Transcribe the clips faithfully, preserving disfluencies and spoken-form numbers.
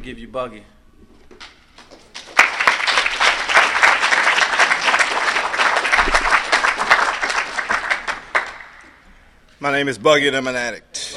give you Buggy. My name is Buggy and I'm an addict.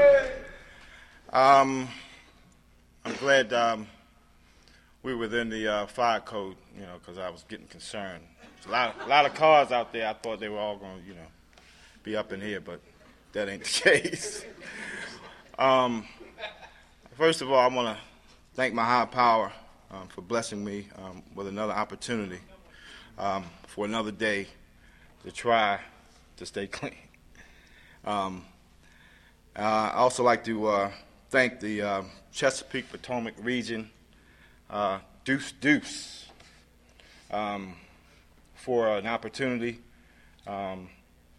Um, I'm glad um, we were within the uh, fire code, you know, because I was getting concerned. There's a lot, a lot of cars out there. I thought they were all going to, you know, be up in here, but that ain't the case. um, first of all, I want to thank my higher power um, for blessing me um, with another opportunity um, for another day to try to stay clean. Um, uh, I also like to uh, thank the uh, Chesapeake Potomac region, uh, Deuce Deuce, um, for an opportunity. Um,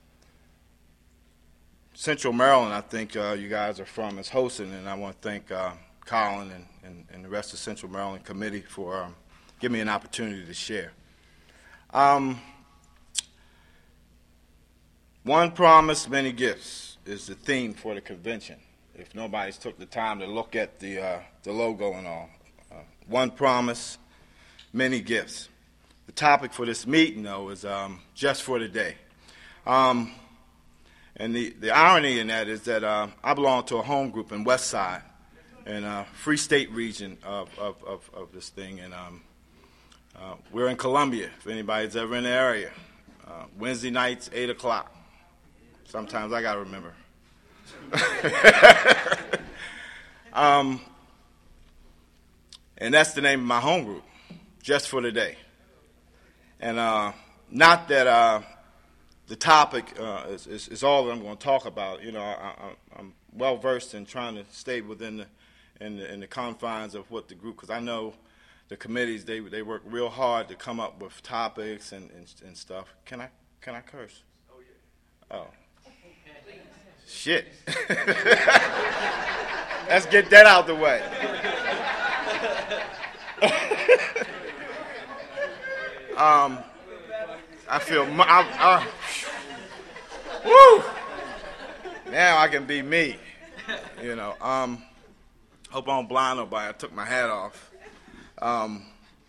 Central Maryland, I think uh, you guys are from, is hosting, and I want to thank uh, Colin and, and, and the rest of the Central Maryland Committee for um, giving me an opportunity to share. Um, One promise, many gifts is the theme for the convention. If nobody's took the time to look at the uh, the logo and all, uh, one promise, many gifts. The topic for this meeting, though, is um, just for today. Um, and the, the irony in that is that uh, I belong to a home group in West Side, in a Free State region of of, of, of this thing, and um, uh, we're in Columbia. If anybody's ever in the area, uh, Wednesday nights, eight o'clock. Sometimes I got to remember. um, and that's the name of my home group, Just for Today. And uh, not that uh, the topic uh, is, is, is all that I'm going to talk about. You know, I, I, I'm well versed in trying to stay within the in the, in the confines of what the group, because I know the committees, they they work real hard to come up with topics and, and, and stuff. Can I can I curse? Oh yeah. Oh. Shit. Let's get that out the way. um, I feel, I, I, woo! Now I can be me, you know. Um, hope I don't blind nobody. I took my hat off. Um,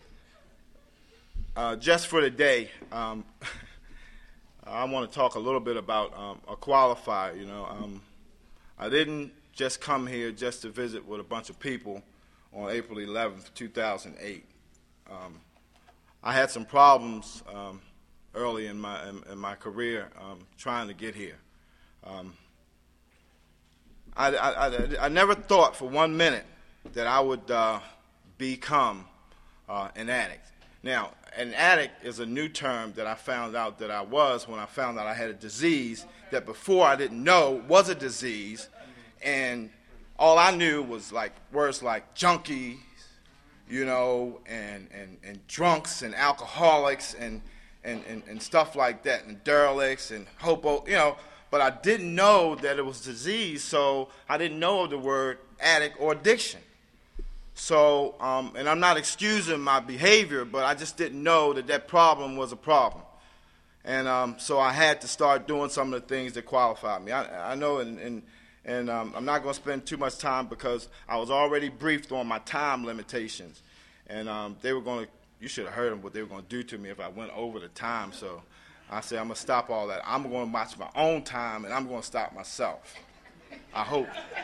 uh, just for the day. Um, I want to talk a little bit about um, a qualifier. You know, um, I didn't just come here just to visit with a bunch of people on April eleventh, two thousand eight. Um, I had some problems um, early in my in, in my career um, trying to get here. Um, I, I, I, I never thought for one minute that I would uh, become uh, an addict. Now, an addict is a new term that I found out that I was when I found out I had a disease that before I didn't know was a disease, and all I knew was like words like junkies, you know, and, and, and drunks and alcoholics and, and, and, and stuff like that, and derelicts and hobo, you know, but I didn't know that it was disease, so I didn't know the word addict or addiction. So, um, and I'm not excusing my behavior, but I just didn't know that that problem was a problem. And um, so I had to start doing some of the things that qualified me. I, I know, and, and, and um, I'm not going to spend too much time because I was already briefed on my time limitations. And um, they were going to, you should have heard them, what they were going to do to me if I went over the time. So I said, I'm going to stop all that. I'm going to watch my own time, and I'm going to stop myself. I hope.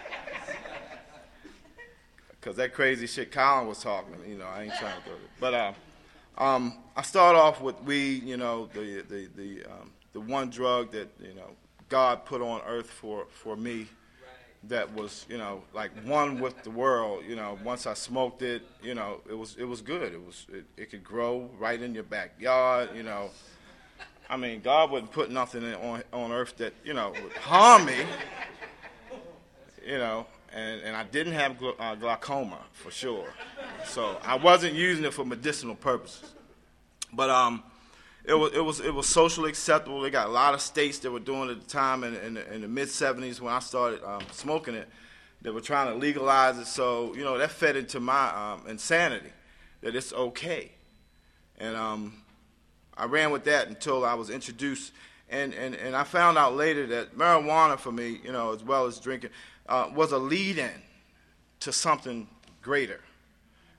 Because that crazy shit Colin was talking, you know, I ain't trying to do it. But uh, um, I start off with weed, you know, the the the um, the one drug that, you know, God put on earth for, for me that was, you know, like one with the world. You know, once I smoked it, you know, it was it was good. It was it, it could grow right in your backyard, you know. I mean, God wouldn't put nothing in, on on earth that, you know, would harm me, you know. And, and I didn't have gl- uh, glaucoma, for sure. So I wasn't using it for medicinal purposes. But um, it was it was it was socially acceptable. They got a lot of states that were doing it at the time in, in, the, in the mid seventies when I started um, smoking it. They were trying to legalize it. So, you know, that fed into my um, insanity, that it's okay. And um, I ran with that until I was introduced. And, and, and I found out later that marijuana for me, you know, as well as drinking, Uh, was a lead-in to something greater.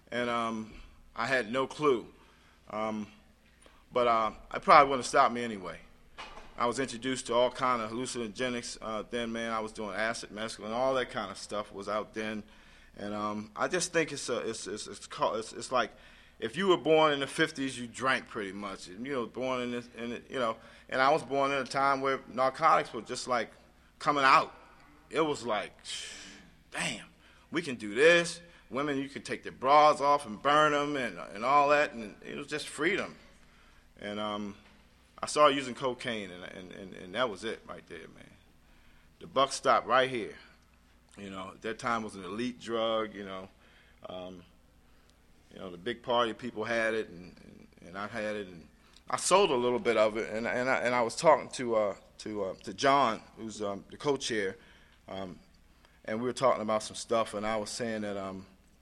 and um, I had no clue. Um, but uh, I probably wouldn't have stopped me anyway. I was introduced to all kind of hallucinogenics uh, then, man. I was doing acid, mescaline, all that kind of stuff was out then, and um, I just think it's a, it's it's it's, called, it's it's like if you were born in the fifties, you drank pretty much. You know, born in this, in it, you know, and I was born in a time where narcotics were just like coming out. It was like, damn, we can do this. Women, you can take their bras off and burn them and and all that, and it was just freedom. And um, I started using cocaine, and, and, and, and that was it right there, man. The buck stopped right here. You know, at that time it was an elite drug, you know. Um, you know, the big party people had it, and, and, and I had it, and I sold a little bit of it, and, and, I, and I was talking to uh, to uh, to John, who's um, the co-chair, um, and we were talking about some stuff, and I was saying that um,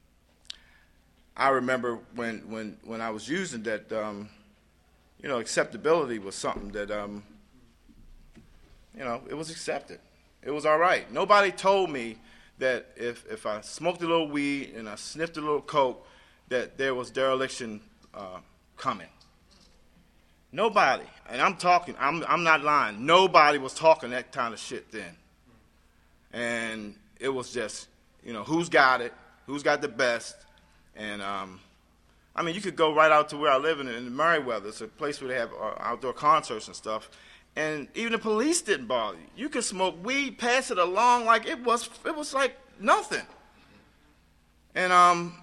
I remember when, when, when I was using that, um, you know, acceptability was something that, um, you know, it was accepted. It was all right. Nobody told me that if, if I smoked a little weed and I sniffed a little coke, that there was dereliction uh, coming. Nobody, and I'm talking, I'm, I'm not lying, nobody was talking that kind of shit then. And it was just, you know, who's got it, who's got the best, and, um, I mean, you could go right out to where I live in, in Merriweather. It's a place where they have uh, outdoor concerts and stuff. And even the police didn't bother you. You could smoke weed, pass it along like it was it was like nothing. And um,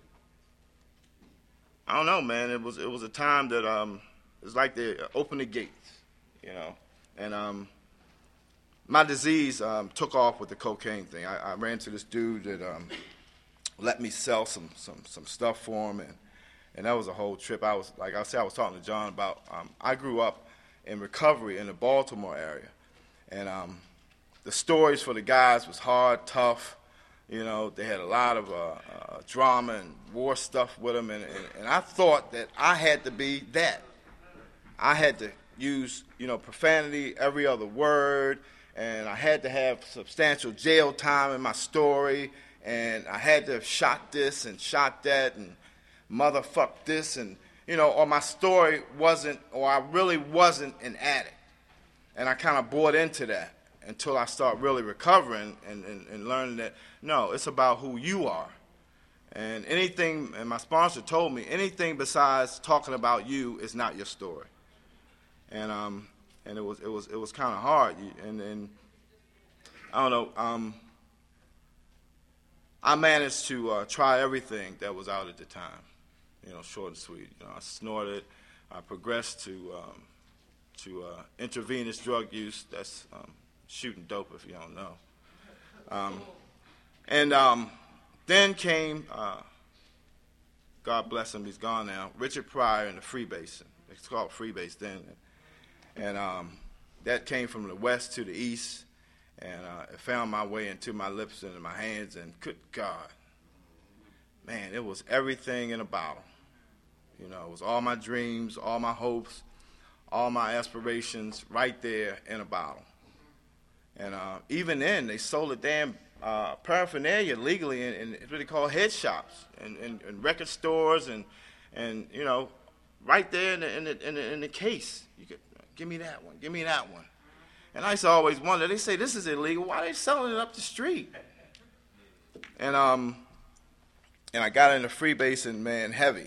I don't know, man. It was it was a time that um, it was like they opened the gates, you know. And um, my disease um, took off with the cocaine thing. I, I ran to this dude that um, let me sell some some some stuff for him, and. And that was a whole trip. I was, like I said, I was talking to John about, um, I grew up in recovery in the Baltimore area. And um, the stories for the guys was hard, tough. You know, they had a lot of uh, uh, drama and war stuff with them. And, and, and I thought that I had to be that. I had to use, you know, profanity every other word. And I had to have substantial jail time in my story. And I had to have shot this and shot that and motherfuck this, and, you know, or my story wasn't, or I really wasn't an addict. And I kind of bought into that until I start really recovering and, and, and learning that, no, it's about who you are. And anything, and my sponsor told me, anything besides talking about you is not your story. And um, and it was it was it was kind of hard. And and I don't know. Um, I managed to uh, try everything that was out at the time. You know, short and sweet. You know, I snorted. I progressed to um, to uh, intravenous drug use. That's um, shooting dope, if you don't know. Um, and um, then came, uh, God bless him, he's gone now, Richard Pryor and the Freebase. It's called Freebase then. And um, that came from the west to the east, and uh, it found my way into my lips and in my hands, and good God, man, it was everything in a bottle. You know, it was all my dreams, all my hopes, all my aspirations right there in a bottle. And uh, even then, they sold the damn uh, paraphernalia legally in, in what they call head shops and, and, and record stores, and and you know, right there in the in the, in the, in the case. You could give me that one, give me that one. And I used to always wonder. They say this is illegal. Why are they selling it up the street? And um, and I got into Freebase and man heavy.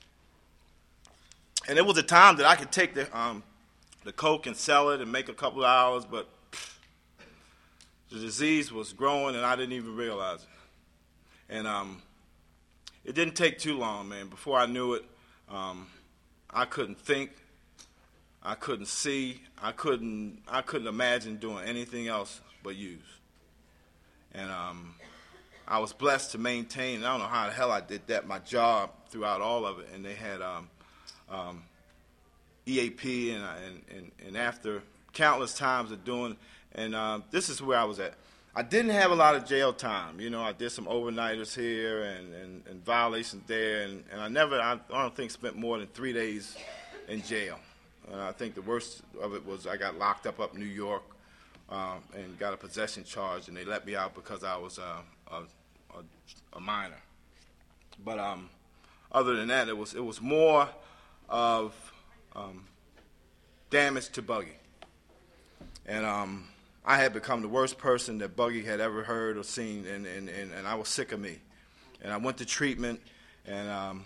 And it was a time that I could take the um, the coke and sell it and make a couple of hours, but pff, the disease was growing and I didn't even realize it. And um, it didn't take too long, man. Before I knew it, um, I couldn't think, I couldn't see, I couldn't I couldn't imagine doing anything else but use. And um, I was blessed to maintain. I don't know how the hell I did that. My job throughout all of it, and they had. Um, Um, E A P and, and, and, and after countless times of doing, and uh, this is where I was at. I didn't have a lot of jail time. You know, I did some overnighters here and, and, and violations there, and, and I never, I, I don't think, spent more than three days in jail. Uh, I think the worst of it was I got locked up up in New York um, and got a possession charge, and they let me out because I was uh, a, a, a minor. But um. other than that, it was it was more of um, damage to Buggy. And um, I had become the worst person that Buggy had ever heard or seen, and, and, and, and I was sick of me. And I went to treatment, and um,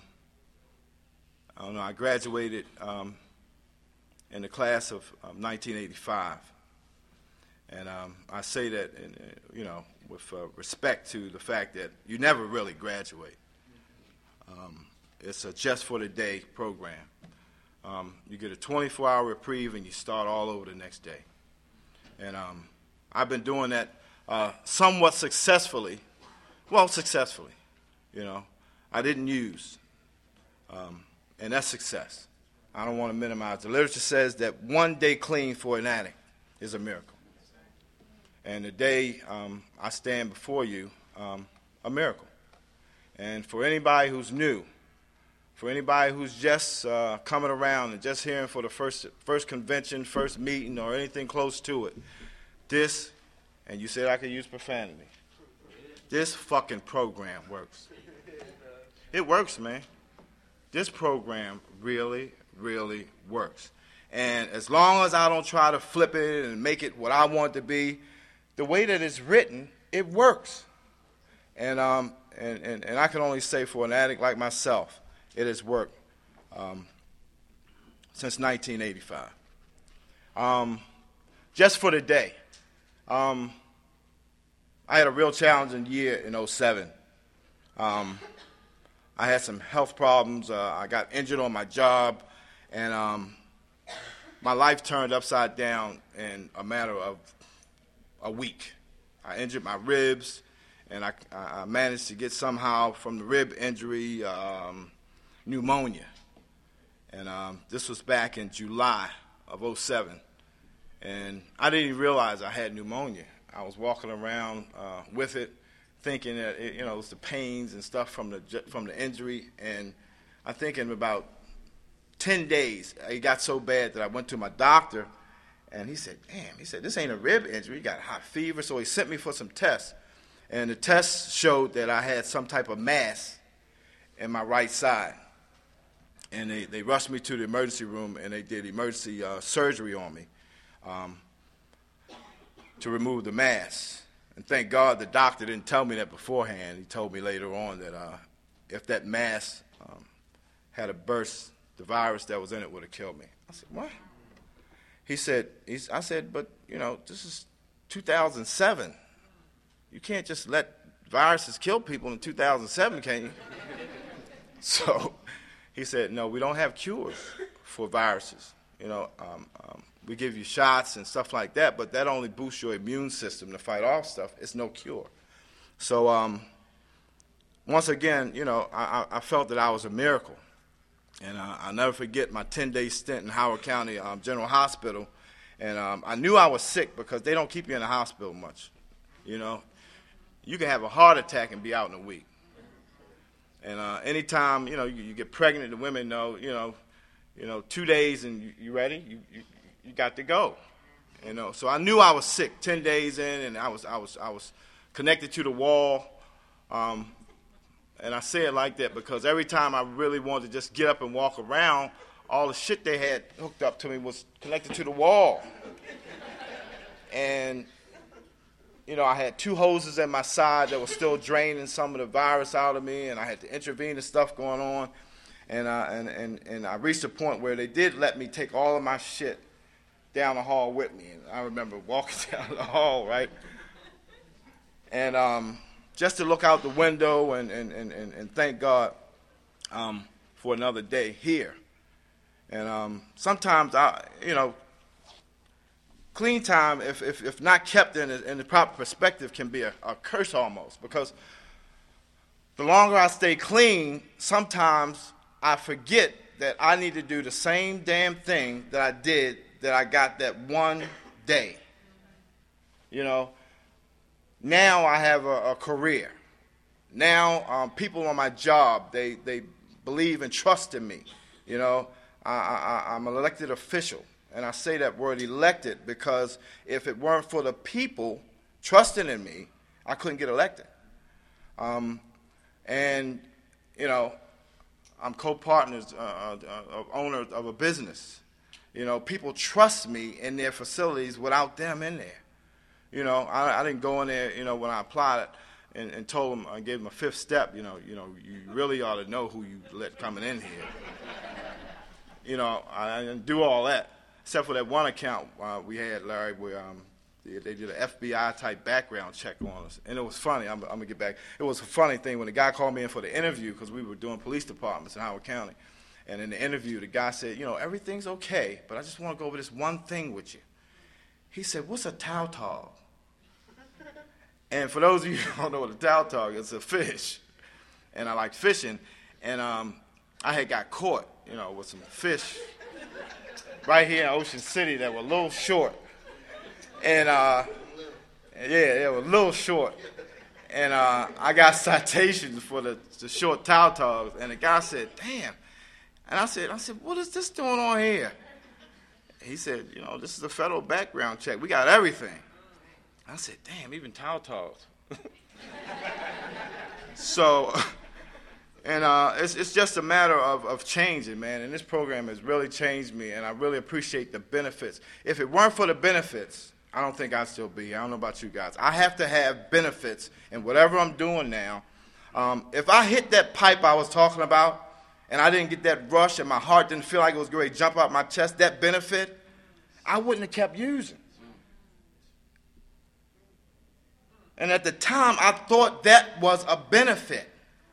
I don't know, I graduated um, in the class of um, nineteen eighty-five. And um, I say that, in, you know, with uh, respect to the fact that you never really graduate. Um, it's a just for the day program. Um, you get a twenty-four hour reprieve and you start all over the next day. And um, I've been doing that uh, somewhat successfully. Well, successfully, you know. I didn't use, um, and that's success. I don't want to minimize. The literature says that one day clean for an addict is a miracle. And the day um, I stand before you, um, a miracle. And for anybody who's new, for anybody who's just uh, coming around and just hearing for the first first convention, first meeting, or anything close to it, this, and you said I could use profanity, this fucking program works. It works, man. This program really, really works. And as long as I don't try to flip it and make it what I want it to be, the way that it's written, it works. And, um, and, and, and I can only say for an addict like myself, it has worked um, since nineteen eighty-five. Um, just for the day, um, I had a real challenging year in oh seven. Um, I had some health problems. Uh, I got injured on my job, and um, my life turned upside down in a matter of a week. I injured my ribs, and I, I managed to get somehow from the rib injury um, pneumonia. And um, this was back in July of oh seven. And I didn't even realize I had pneumonia. I was walking around uh, with it, thinking that it, you know, it was the pains and stuff from the from the injury. And I think in about ten days, it got so bad that I went to my doctor. And he said, damn, he said, this ain't a rib injury. You got high fever. So he sent me for some tests. And the tests showed that I had some type of mass in my right side. And they, they rushed me to the emergency room, and they did emergency uh, surgery on me um, to remove the mass. And thank God the doctor didn't tell me that beforehand. He told me later on that uh, if that mass um, had a burst, the virus that was in it would have killed me. I said, what? He said, he's, I said, but, you know, this is two thousand seven. You can't just let viruses kill people in two thousand seven, can you? So he said, no, we don't have cures for viruses. You know, um, um, we give you shots and stuff like that, but that only boosts your immune system to fight off stuff. It's no cure. So um, once again, you know, I, I felt that I was a miracle. And uh, I'll never forget my ten-day stint in Howard County um, General Hospital. And um, I knew I was sick because they don't keep you in the hospital much. You know, you can have a heart attack and be out in a week. And uh, anytime, you know, you, you get pregnant, the women know, you know, you know, two days and you, you ready, you, you you got to go. You know, so I knew I was sick ten days in, and I was I was I was connected to the wall. Um, And I say it like that because every time I really wanted to just get up and walk around, all the shit they had hooked up to me was connected to the wall. And, you know, I had two hoses at my side that were still draining some of the virus out of me, and I had to intervene and stuff going on. And, uh, and, and, and I reached a point where they did let me take all of my shit down the hall with me. And I remember walking down the hall, right? And, um... just to look out the window and, and, and, and thank God um, for another day here. And um, sometimes, I, you know, clean time, if, if, if not kept in, in the proper perspective, can be a, a curse almost. Because the longer I stay clean, sometimes I forget that I need to do the same damn thing that I did that I got that one day. You know? Now I have a, a career. Now um, people on my job, they, they believe and trust in me. You know, I, I, I'm an elected official, and I say that word elected because if it weren't for the people trusting in me, I couldn't get elected. Um, and, you know, I'm co-partners, uh, uh, uh, owner of a business. You know, people trust me in their facilities without them in there. You know, I, I didn't go in there, you know, when I applied it and, and told them, I gave them a fifth step, you know, you know, you really ought to know who you let coming in here. You know, I, I didn't do all that, except for that one account uh, we had, Larry, where um, they, they did an F B I-type background check on us. And it was funny. I'm, I'm going to get back. It was a funny thing when the guy called me in for the interview, because we were doing police departments in Howard County. And in the interview, the guy said, you know, everything's okay, but I just want to go over this one thing with you. He said, what's a tautog? And for those of you who don't know what a tautog is, it's a fish. And I like fishing. And um, I had got caught, you know, with some fish right here in Ocean City that were a little short. And, uh, yeah, they were a little short. And uh, I got citations for the, the short tautogs. And the guy said, damn. And I said, I said, what is this doing on here? He said, you know, this is a federal background check. We got everything. I said, damn, even tautogs. So, and uh, it's, it's just a matter of, of changing, man. And this program has really changed me, and I really appreciate the benefits. If it weren't for the benefits, I don't think I'd still be here. I don't know about you guys. I have to have benefits in whatever I'm doing now. Um, if I hit that pipe I was talking about, and I didn't get that rush and my heart didn't feel like it was going to jump out my chest, that benefit, I wouldn't have kept using. And at the time, I thought that was a benefit.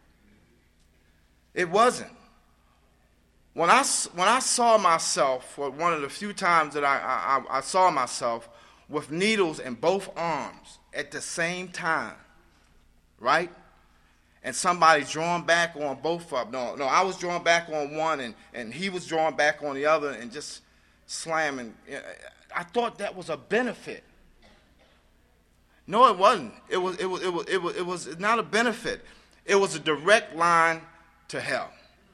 It wasn't. When I, when I saw myself, for one of the few times that I, I, I saw myself with needles in both arms at the same time, right? And somebody's drawing back on both of them. No, no, I was drawing back on one, and, and he was drawing back on the other, and just slamming. I thought that was a benefit. No, it wasn't. It was, it was, it was, it was, it was not a benefit. It was a direct line to hell.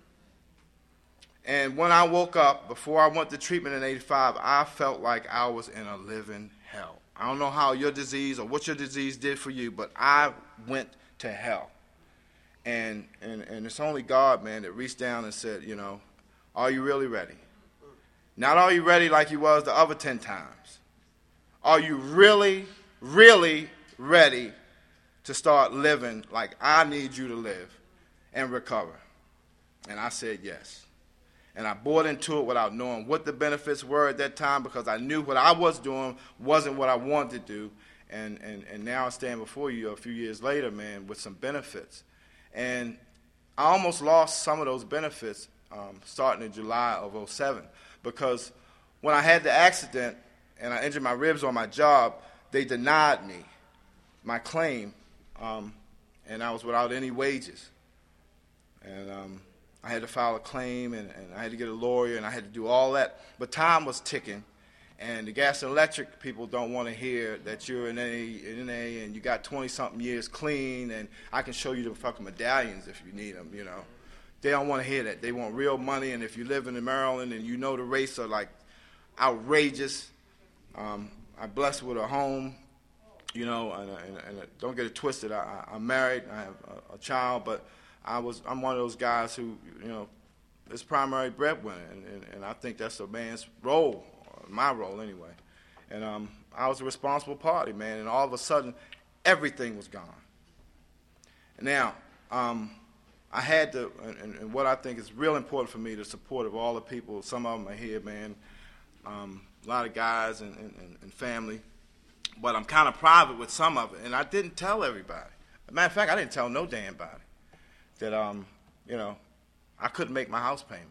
And when I woke up, before I went to treatment in eighty-five, I felt like I was in a living hell. I don't know how your disease or what your disease did for you, but I went to hell. And, and, and it's only God, man, that reached down and said, you know, are you really ready? Not are you ready like you was the other ten times. Are you really, really ready to start living like I need you to live and recover? And I said yes. And I bought into it without knowing what the benefits were at that time, because I knew what I was doing wasn't what I wanted to do. And, and, and now I stand before you a few years later, man, with some benefits. And I almost lost some of those benefits um, starting in July of oh seven, because when I had the accident and I injured my ribs on my job, they denied me my claim, um, and I was without any wages. And um, I had to file a claim, and, and I had to get a lawyer, and I had to do all that. But time was ticking, and the gas and electric people don't want to hear that you're in A, in A and you got twenty-something years clean, and I can show you the fucking medallions if you need them, you know. They don't want to hear that. They want real money, and if you live in Maryland and you know the rates are, like, outrageous. Um, I'm blessed with a home, you know, and, and, and don't get it twisted. I, I'm married. I have a, a child, but I was, I'm one of those guys who, you know, is primary breadwinner, and, and, and I think that's a man's role, my role anyway. And um, I was a responsible party, man, and all of a sudden, everything was gone. Now, um, I had to, and, and what I think is real important for me, the support of all the people. Some of them are here, man, um, a lot of guys and, and, and family, but I'm kind of private with some of it, and I didn't tell everybody. As a matter of fact, I didn't tell no damn body that, um, you know, I couldn't make my house payment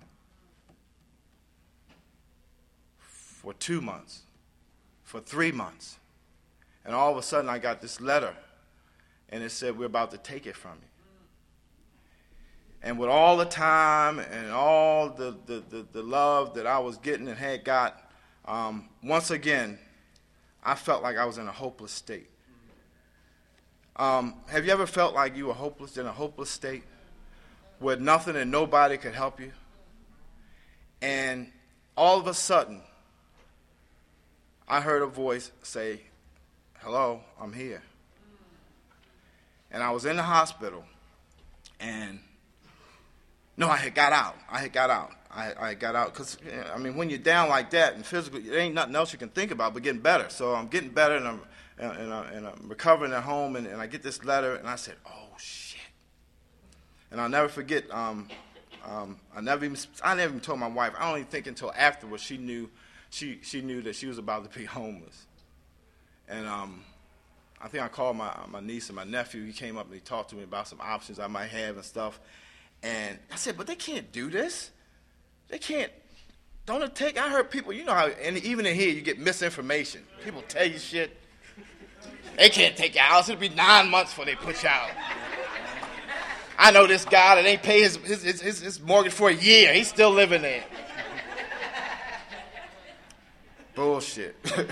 for two months, for three months. And all of a sudden I got this letter, and it said, we're about to take it from you. And with all the time and all the, the, the, the love that I was getting and had got, um, once again, I felt like I was in a hopeless state. Um, have you ever felt like you were hopeless, in a hopeless state, where nothing and nobody could help you? And all of a sudden, I heard a voice say, hello, I'm here. And I was in the hospital, and No, I had got out. I had got out. I, I got out because, I mean, when you're down like that and physically, there ain't nothing else you can think about but getting better. So I'm getting better, and I'm, and, I, and I'm recovering at home, and, and I get this letter, and I said, oh, shit. And I'll never forget, um, um, I never even, I never even told my wife. I don't even think until afterwards she knew, she, she knew that she was about to be homeless. And um, I think I called my, my niece and my nephew. He came up and he talked to me about some options I might have and stuff. And I said, but they can't do this. They can't. Don't it take? I heard people, you know how, and even in here, you get misinformation. People tell you shit. They can't take you out. It'll be nine months before they put you out. I know this guy that ain't pay his, his, his, his mortgage for a year. He's still living there. Bullshit.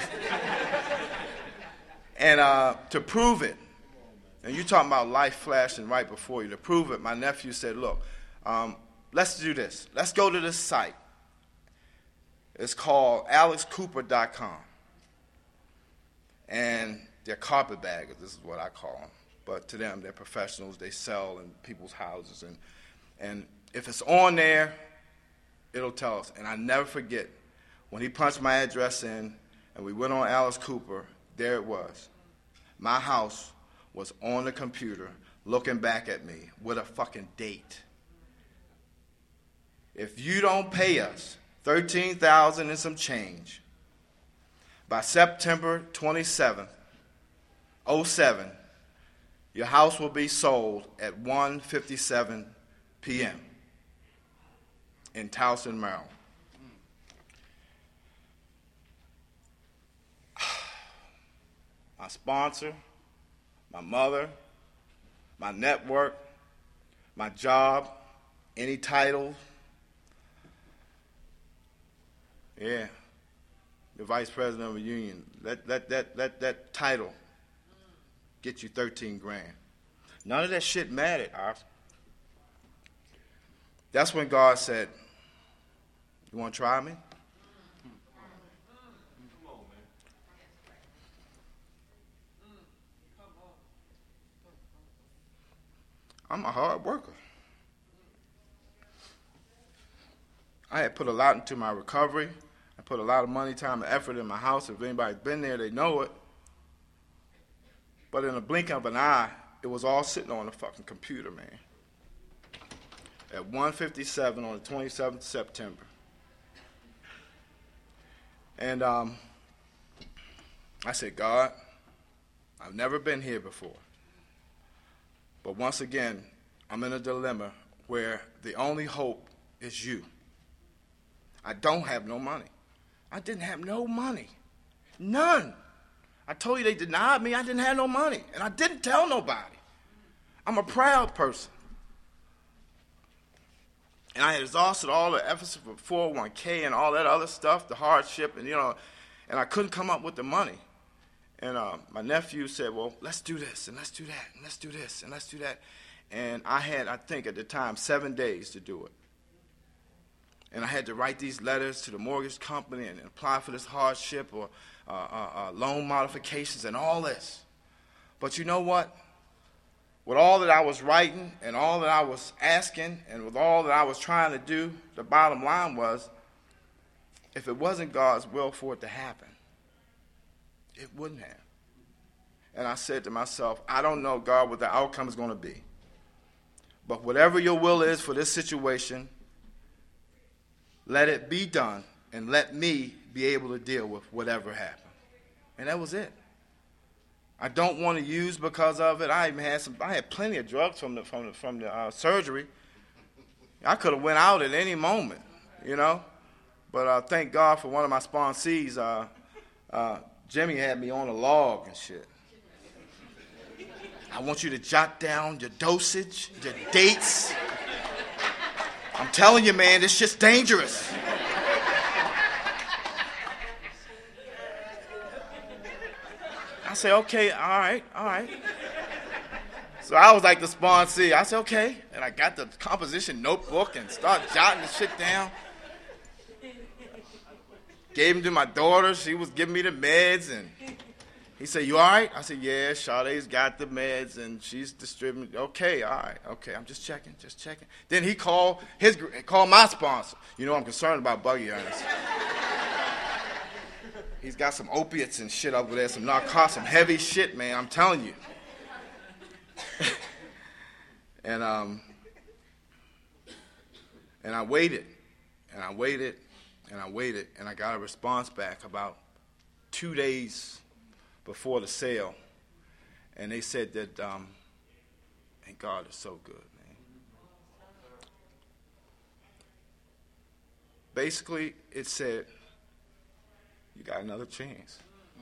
And uh, to prove it, and you're talking about life flashing right before you, to prove it, my nephew said, look, um, let's do this. Let's go to this site. It's called alex cooper dot com. And they're carpetbaggers. This is what I call them. But to them, they're professionals. They sell in people's houses. And, and if it's on there, it'll tell us. And I never forget, when he punched my address in and we went on Alice Cooper, there it was. My house was on the computer looking back at me with a fucking date. If you don't pay us thirteen thousand dollars and some change by September twenty-seventh, oh seven, your house will be sold at one fifty-seven p.m. in Towson, Maryland. My sponsor, my mother, my network, my job, any title. Yeah, the vice president of a union. Let, let, that, let that title get you thirteen grand. None of that shit mattered, Ops. That's when God said, you want to try me? I'm a hard worker. I had put a lot into my recovery. I put a lot of money, time, and effort in my house. If anybody's been there, they know it. But in a blink of an eye, it was all sitting on the fucking computer, man. At one fifty-seven on the twenty-seventh of September. And um, I said, God, I've never been here before. But once again, I'm in a dilemma where the only hope is you. I don't have no money. I didn't have no money. None. I told you they denied me. I didn't have no money. And I didn't tell nobody. I'm a proud person. And I had exhausted all the efforts for four oh one k and all that other stuff, the hardship, and, you know, and I couldn't come up with the money. And uh, my nephew said, well, let's do this, and let's do that, and let's do this, and let's do that. And I had, I think at the time, seven days to do it. And I had to write these letters to the mortgage company and apply for this hardship or uh, uh, uh, loan modifications and all this. But you know what? With all that I was writing and all that I was asking and with all that I was trying to do, the bottom line was, if it wasn't God's will for it to happen, it wouldn't have. And I said to myself, I don't know, God, what the outcome is going to be. But whatever your will is for this situation, let it be done and let me be able to deal with whatever happens. And that was it. I don't want to use because of it. I even had some. I had plenty of drugs from the from the from the uh, surgery. I could have went out at any moment, you know. But uh, thank God for one of my sponsees. Uh, uh, Jimmy had me on a log and shit. I want you to jot down your dosage, your dates. I'm telling you, man, this shit's dangerous. I said, okay, all right, all right. So I was like the sponsee. I said, okay. And I got the composition notebook and started jotting the shit down. Gave them to my daughter. She was giving me the meds. And He said, you all right? I said, yeah, Sade's got the meds and she's distributing. Okay, all right, okay, I'm just checking, just checking. Then he called his called my sponsor. You know I'm concerned about Buggy Ernest. He's got some opiates and shit over there, some narcotics, some heavy shit, man, I'm telling you. and um, and I waited, and I waited, and I waited, and I got a response back about two days before the sale, and they said that, um, and God is so good, man. Basically, it said, you got another chance.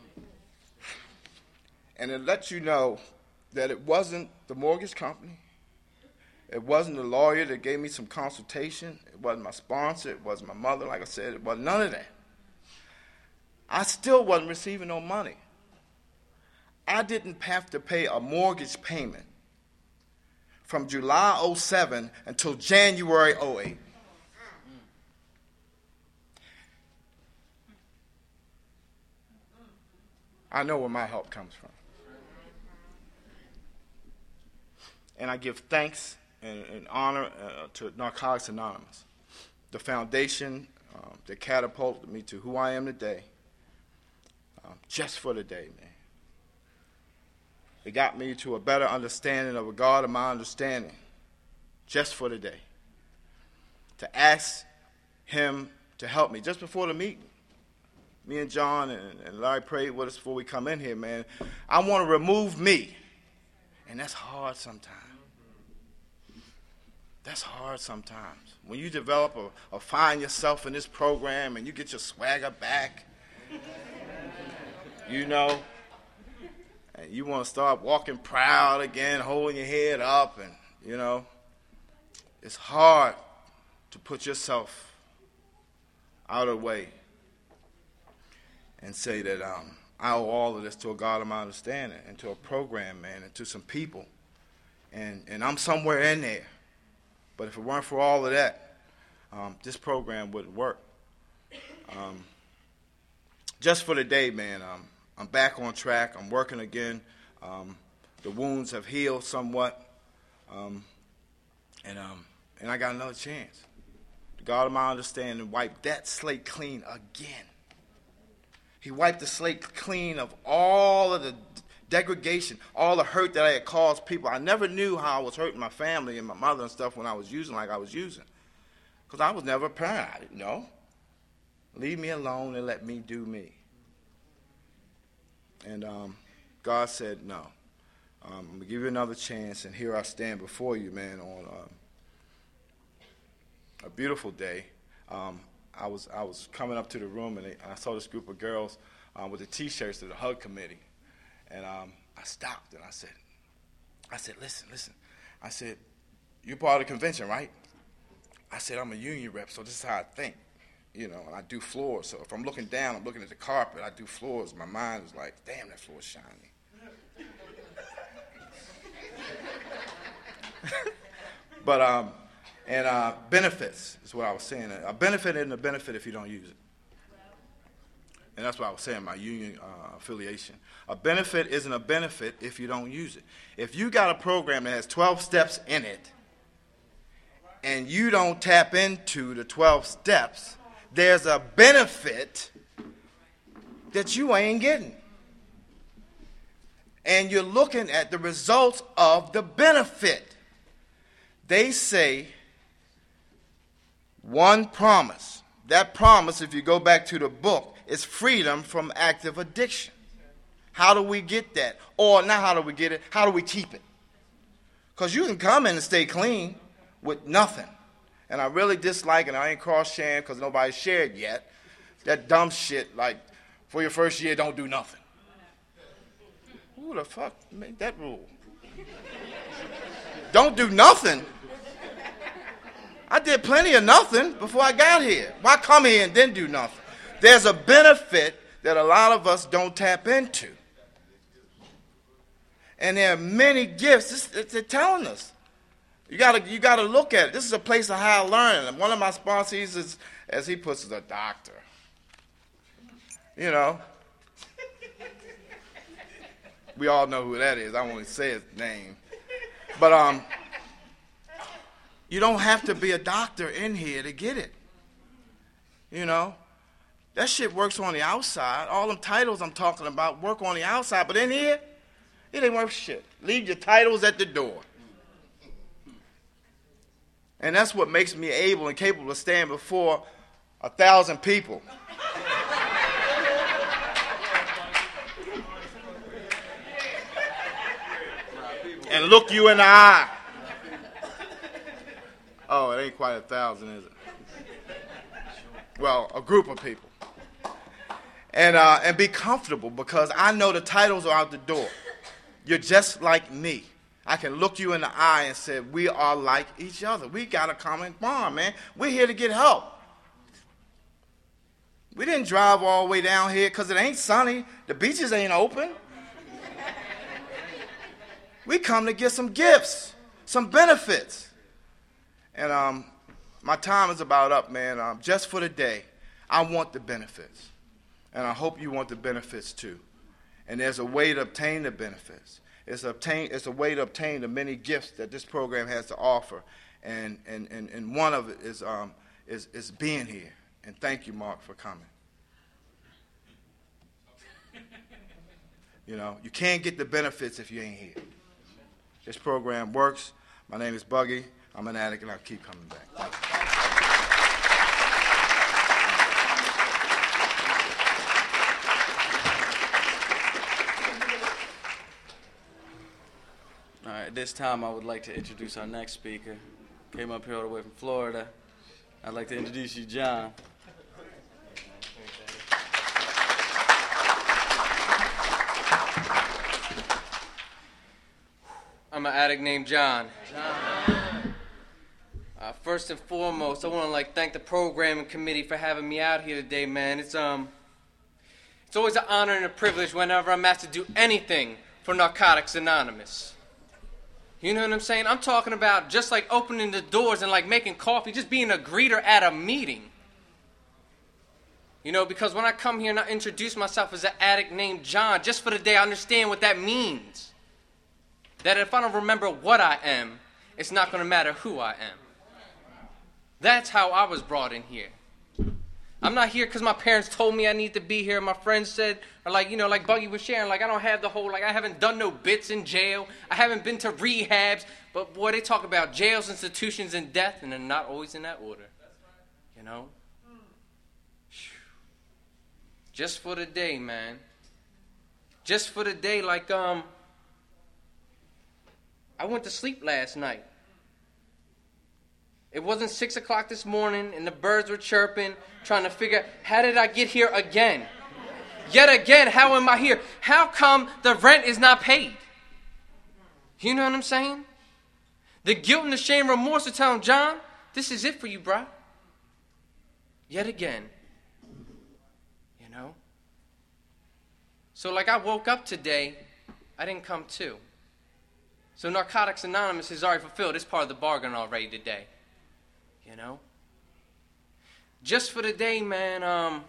And it let you know that it wasn't the mortgage company, it wasn't the lawyer that gave me some consultation, it wasn't my sponsor, it wasn't my mother, like I said, it wasn't none of that. I still wasn't receiving no money. I didn't have to pay a mortgage payment from July oh seven until January oh eight. I know where my help comes from. And I give thanks and, and honor uh, to Narcotics Anonymous, the foundation um, that catapulted me to who I am today, um, just for the day, man. It got me to a better understanding of a God of my understanding, just for the day. To ask him to help me. Just before the meeting, me and John and, and Larry prayed with us before we come in here, man. I want to remove me. And that's hard sometimes. That's hard sometimes. When you develop or, or find yourself in this program and you get your swagger back, you know, and you want to start walking proud again, holding your head up, and, you know, it's hard to put yourself out of the way and say that um, I owe all of this to a God of my understanding and to a program, man, and to some people. And, and I'm somewhere in there. But if it weren't for all of that, um, this program wouldn't work. Um, just for the day, man, um, I'm back on track. I'm working again. Um, the wounds have healed somewhat. Um, and um, and I got another chance. The God of my understanding wiped that slate clean again. He wiped the slate clean of all of the degradation, all the hurt that I had caused people. I never knew how I was hurting my family and my mother and stuff when I was using like I was using. Because I was never a parent. I didn't know. Leave me alone and let me do me. And um, God said, no. Um, I'm going to give you another chance, and here I stand before you, man, on um, a beautiful day. Um, I was I was coming up to the room, and, they, and I saw this group of girls um, with the T-shirts of the Hug Committee. And um, I stopped, and I said, I said, listen, listen. I said, you're part of the convention, right? I said, I'm a union rep, so this is how I think. You know, and I do floors. So if I'm looking down, I'm looking at the carpet, I do floors. My mind is like, damn, that floor's shiny. but, um, and uh, benefits is what I was saying. A benefit isn't a benefit if you don't use it. And that's what I was saying, my union uh, affiliation. A benefit isn't a benefit if you don't use it. If you got a program that has twelve steps in it, and you don't tap into the twelve steps, there's a benefit that you ain't getting. And you're looking at the results of the benefit. They say one promise. That promise, if you go back to the book, is freedom from active addiction. How do we get that? Or not how do we get it, how do we keep it? Because you can come in and stay clean with nothing. And I really dislike, and I ain't cross-sharing because nobody shared yet, that dumb shit like, for your first year, don't do nothing. Who the fuck made that rule? Don't do nothing? I did plenty of nothing before I got here. Why come here and then do nothing? There's a benefit that a lot of us don't tap into. And there are many gifts. They're telling us. You gotta, you gotta look at it. This is a place of higher learning. And one of my sponsors is, as he puts it, a doctor. You know. We all know who that is. I won't say his name. But um, you don't have to be a doctor in here to get it. You know? That shit works on the outside. All them titles I'm talking about work on the outside. But in here, it ain't worth shit. Leave your titles at the door. And that's what makes me able and capable of standing before a thousand people. And look you in the eye. Oh, it ain't quite a thousand, is it? Well, a group of people. And, uh, and be comfortable, because I know the titles are out the door. You're just like me. I can look you in the eye and say, we are like each other. We got a common bond, man. We're here to get help. We didn't drive all the way down here because it ain't sunny. The beaches ain't open. We come to get some gifts, some benefits. And um, my time is about up, man. Um, just for the day, I want the benefits. And I hope you want the benefits too. And there's a way to obtain the benefits. It's, obtain, it's a way to obtain the many gifts that this program has to offer. And, and, and, and one of it is, um, is, is being here. And thank you, Mark, for coming. You know, you can't get the benefits if you ain't here. This program works. My name is Buggy. I'm an addict, and I'll keep coming back. Thank you. All right, at this time, I would like to introduce our next speaker. Came up here all the way from Florida. I'd like to introduce you, John. I'm an addict named John. John. Uh, first and foremost, I want to like thank the programming committee for having me out here today, man. It's um, it's always an honor and a privilege whenever I'm asked to do anything for Narcotics Anonymous. You know what I'm saying? I'm talking about just like opening the doors and like making coffee, just being a greeter at a meeting. You know, because when I come here and I introduce myself as an addict named John, just for the day I understand what that means. That if I don't remember what I am, it's not going to matter who I am. That's how I was brought in here. I'm not here because my parents told me I need to be here. My friends said, or like, you know, like Buggy was sharing, like I don't have the whole, like I haven't done no bits in jail. I haven't been to rehabs. But boy, they talk about jails, institutions, and death, and they're not always in that order. You know? Just for the day, man. Just for the day, like, um... I went to sleep last night. It wasn't six o'clock this morning and the birds were chirping, trying to figure out, how did I get here again? Yet again, how am I here? How come the rent is not paid? You know what I'm saying? The guilt and the shame, remorse are telling John, this is it for you, bro. Yet again. You know? So like I woke up today, I didn't come to. So Narcotics Anonymous has already fulfilled this part of the bargain already today. You know? Just for the day, man, um,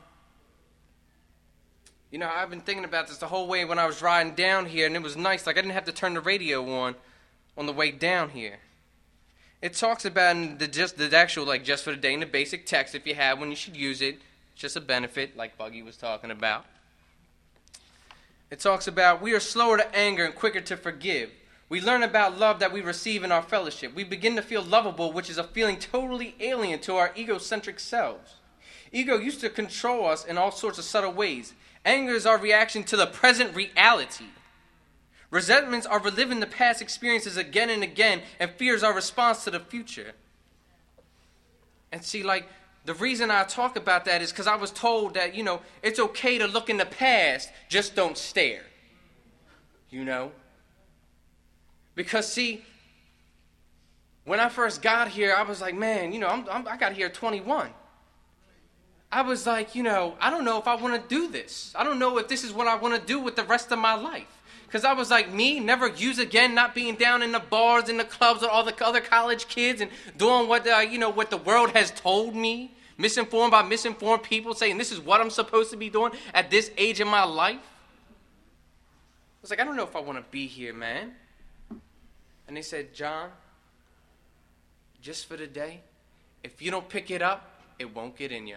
you know, I've been thinking about this the whole way when I was riding down here, and it was nice. Like, I didn't have to turn the radio on on the way down here. It talks about in the, just, the actual, like, just for the day in the basic text, if you have one, you should use it. It's just a benefit, like Buggy was talking about. It talks about, we are slower to anger and quicker to forgive. We learn about love that we receive in our fellowship. We begin to feel lovable, which is a feeling totally alien to our egocentric selves. Ego used to control us in all sorts of subtle ways. Anger is our reaction to the present reality. Resentments are reliving the past experiences again and again, and fear is our response to the future. And see, like, the reason I talk about that is because I was told that, you know, it's okay to look in the past, just don't stare. You know? Because, see, when I first got here, I was like, man, you know, I'm, I'm, I got here at twenty-one. I was like, you know, I don't know if I want to do this. I don't know if this is what I want to do with the rest of my life. Because I was like, me, never use again, not being down in the bars, in the clubs with all the other college kids and doing what, uh, you know, what the world has told me. Misinformed by misinformed people saying this is what I'm supposed to be doing at this age in my life. was like, I don't know if I want to be here, man. And they said, John, just for the day, if you don't pick it up, it won't get in you.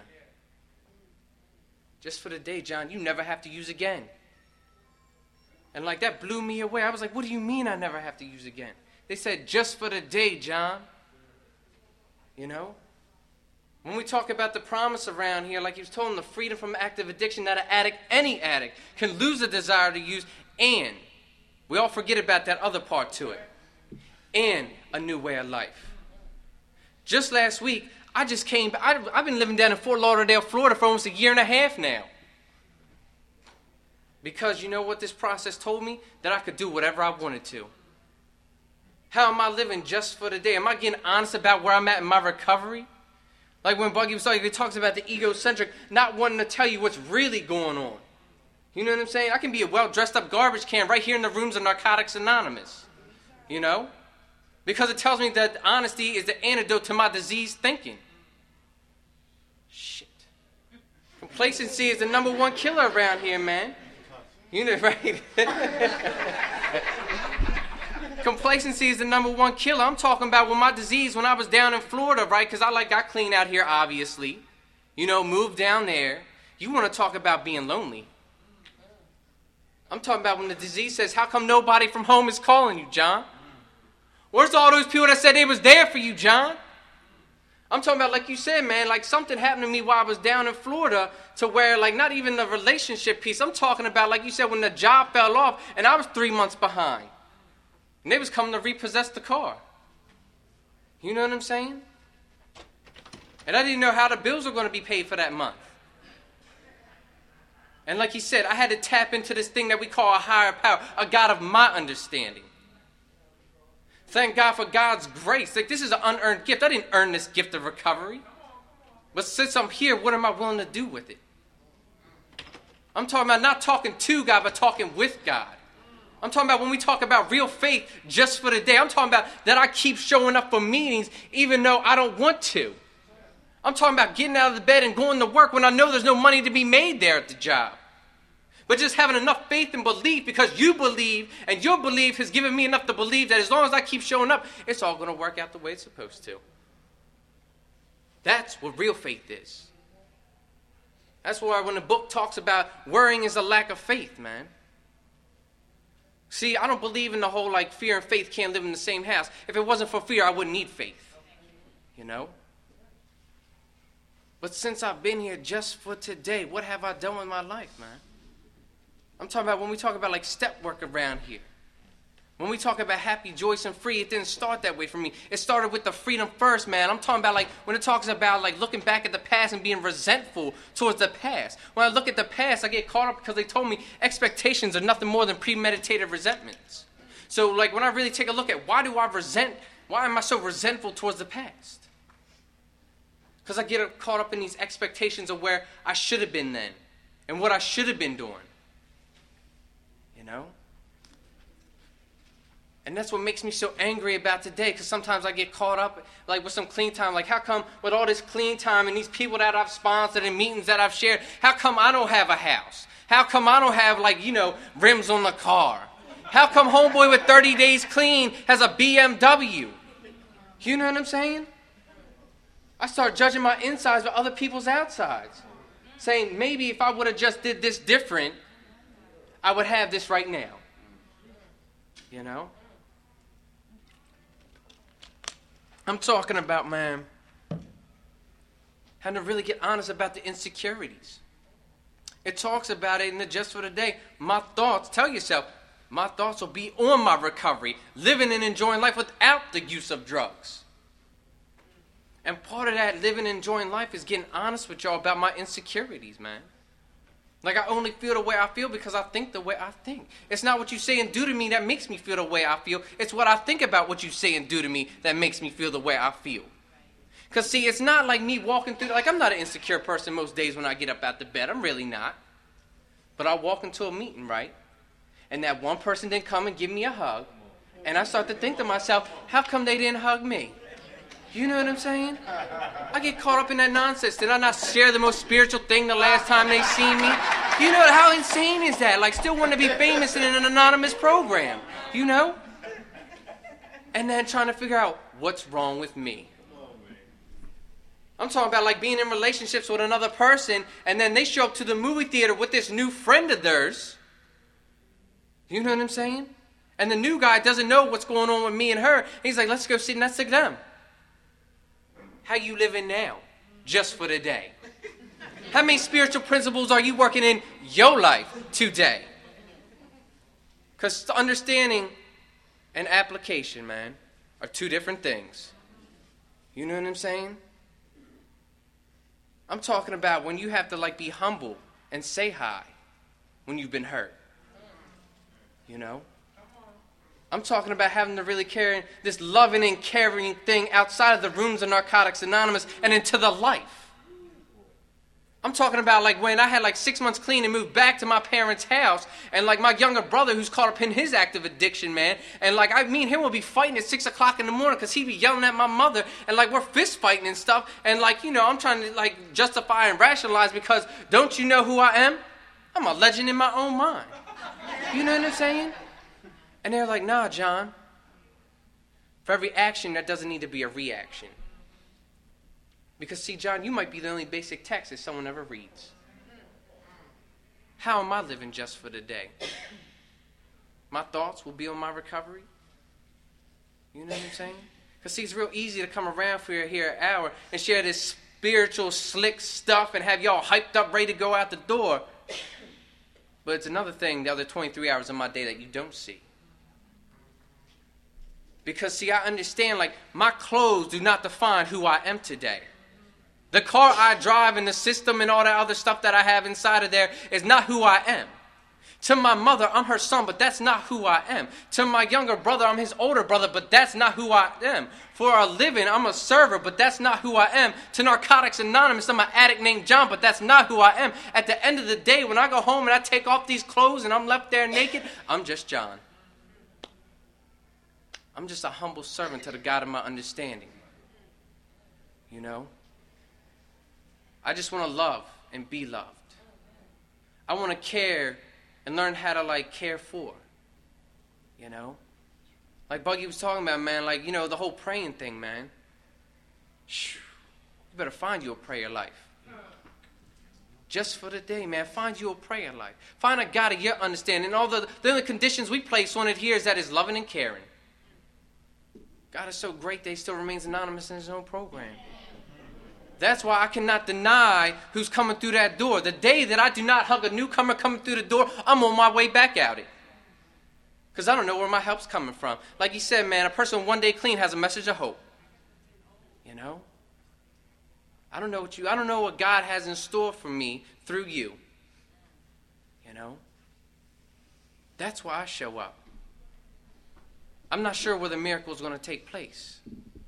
Just for the day, John, you never have to use again. And like that blew me away. I was like, what do you mean I never have to use again? They said, just for the day, John. You know? When we talk about the promise around here, like he was told, the freedom from active addiction, that an addict, any addict, can lose the desire to use, and we all forget about that other part to it, and a new way of life. Just last week, I just came back. I, I've been living down in Fort Lauderdale, Florida for almost a year and a half now. Because you know what this process told me? That I could do whatever I wanted to. How am I living just for the day? Am I getting honest about where I'm at in my recovery? Like when Buggy was talking, he talks about the egocentric, not wanting to tell you what's really going on. You know what I'm saying? I can be a well-dressed-up garbage can right here in the rooms of Narcotics Anonymous. You know? Because it tells me that honesty is the antidote to my diseased thinking. Shit. Complacency is the number one killer around here, man. You know, right? Complacency is the number one killer. I'm talking about when my disease, when I was down in Florida, right? Because I like got clean out here, obviously. You know, moved down there. You want to talk about being lonely. I'm talking about when the disease says, how come nobody from home is calling you, John? Where's all those people that said they was there for you, John? I'm talking about, like you said, man, like something happened to me while I was down in Florida to where, like, not even the relationship piece. I'm talking about, like you said, when the job fell off and I was three months behind. And they was coming to repossess the car. You know what I'm saying? And I didn't know how the bills were going to be paid for that month. And like he said, I had to tap into this thing that we call a higher power, a God of my understanding. Thank God for God's grace. Like, this is an unearned gift. I didn't earn this gift of recovery. But since I'm here, what am I willing to do with it? I'm talking about not talking to God, but talking with God. I'm talking about when we talk about real faith just for the day. I'm talking about that I keep showing up for meetings even though I don't want to. I'm talking about getting out of the bed and going to work when I know there's no money to be made there at the job. But just having enough faith and belief because you believe, and your belief has given me enough to believe that as long as I keep showing up, it's all going to work out the way it's supposed to. That's what real faith is. That's why when the book talks about worrying is a lack of faith, man. See, I don't believe in the whole, like, fear and faith can't live in the same house. If it wasn't for fear, I wouldn't need faith. You know? But since I've been here just for today, what have I done with my life, man? I'm talking about when we talk about, like, step work around here. When we talk about happy, joyous, and free, it didn't start that way for me. It started with the freedom first, man. I'm talking about, like, when it talks about, like, looking back at the past and being resentful towards the past. When I look at the past, I get caught up because they told me expectations are nothing more than premeditated resentments. So, like, when I really take a look at why do I resent, why am I so resentful towards the past? Because I get caught up in these expectations of where I should have been then and what I should have been doing. You know? And that's what makes me so angry about today, because sometimes I get caught up like with some clean time. Like, how come with all this clean time and these people that I've sponsored and meetings that I've shared, how come I don't have a house? How come I don't have, like, you know, rims on the car? How come homeboy with thirty days clean has a B M W? You know what I'm saying? I start judging my insides with other people's outsides. Saying maybe if I would have just did this different, I would have this right now. You know? I'm talking about, man, having to really get honest about the insecurities. It talks about it in the Just for the Day. My thoughts, tell yourself, my thoughts will be on my recovery, living and enjoying life without the use of drugs. And part of that living and enjoying life is getting honest with y'all about my insecurities, man. Like, I only feel the way I feel because I think the way I think. It's not what you say and do to me that makes me feel the way I feel. It's what I think about what you say and do to me that makes me feel the way I feel. Because, see, it's not like me walking through, like, I'm not an insecure person most days when I get up out the bed. I'm really not. But I walk into a meeting, right? And that one person didn't come and give me a hug. And I start to think to myself, how come they didn't hug me? You know what I'm saying? I get caught up in that nonsense. Did I not share the most spiritual thing the last time they seen me? You know, how insane is that? Like, still want to be famous in an anonymous program, you know? And then trying to figure out what's wrong with me. I'm talking about, like, being in relationships with another person, and then they show up to the movie theater with this new friend of theirs. You know what I'm saying? And the new guy doesn't know what's going on with me and her. He's like, let's go sit next to them. How you living now? Just for the day. How many spiritual principles are you working in your life today? Because understanding and application, man, are two different things. You know what I'm saying? I'm talking about when you have to, like, be humble and say hi when you've been hurt. You know? I'm talking about having to really carry this loving and caring thing outside of the rooms of Narcotics Anonymous and into the life. I'm talking about, like, when I had, like, six months clean and moved back to my parents' house, and, like, my younger brother who's caught up in his active addiction, man, and, like, I, me and him will be fighting at six o'clock in the morning because he'd be yelling at my mother, and, like, we're fist fighting and stuff, and, like, you know, I'm trying to, like, justify and rationalize because don't you know who I am? I'm a legend in my own mind. You know what I'm saying? And they're like, nah, John. For every action, there doesn't need to be a reaction. Because, see, John, you might be the only basic text that someone ever reads. How am I living just for the day? My thoughts will be on my recovery. You know what I'm saying? Because, see, it's real easy to come around for here an hour and share this spiritual, slick stuff and have y'all hyped up, ready to go out the door. But it's another thing, the other twenty-three hours of my day that you don't see. Because, see, I understand, like, my clothes do not define who I am today. The car I drive and the system and all that other stuff that I have inside of there is not who I am. To my mother, I'm her son, but that's not who I am. To my younger brother, I'm his older brother, but that's not who I am. For a living, I'm a server, but that's not who I am. To Narcotics Anonymous, I'm an addict named John, but that's not who I am. At the end of the day, when I go home and I take off these clothes and I'm left there naked, I'm just John. I'm just a humble servant to the God of my understanding. You know? I just want to love and be loved. I want to care and learn how to, like, care for. You know? Like Buggy was talking about, man, like, you know, the whole praying thing, man. Shh. You better find you a prayer life. Just for the day, man. Find you a prayer life. Find a God of your understanding. All the, the only conditions we place on it here is that it's loving and caring. God is so great that he still remains anonymous in his own program. That's why I cannot deny who's coming through that door. The day that I do not hug a newcomer coming through the door, I'm on my way back out it. Because I don't know where my help's coming from. Like he said, man, a person one day clean has a message of hope. You know? I don't know what you, I don't know what God has in store for me through you. You know? That's why I show up. I'm not sure where the miracle is going to take place.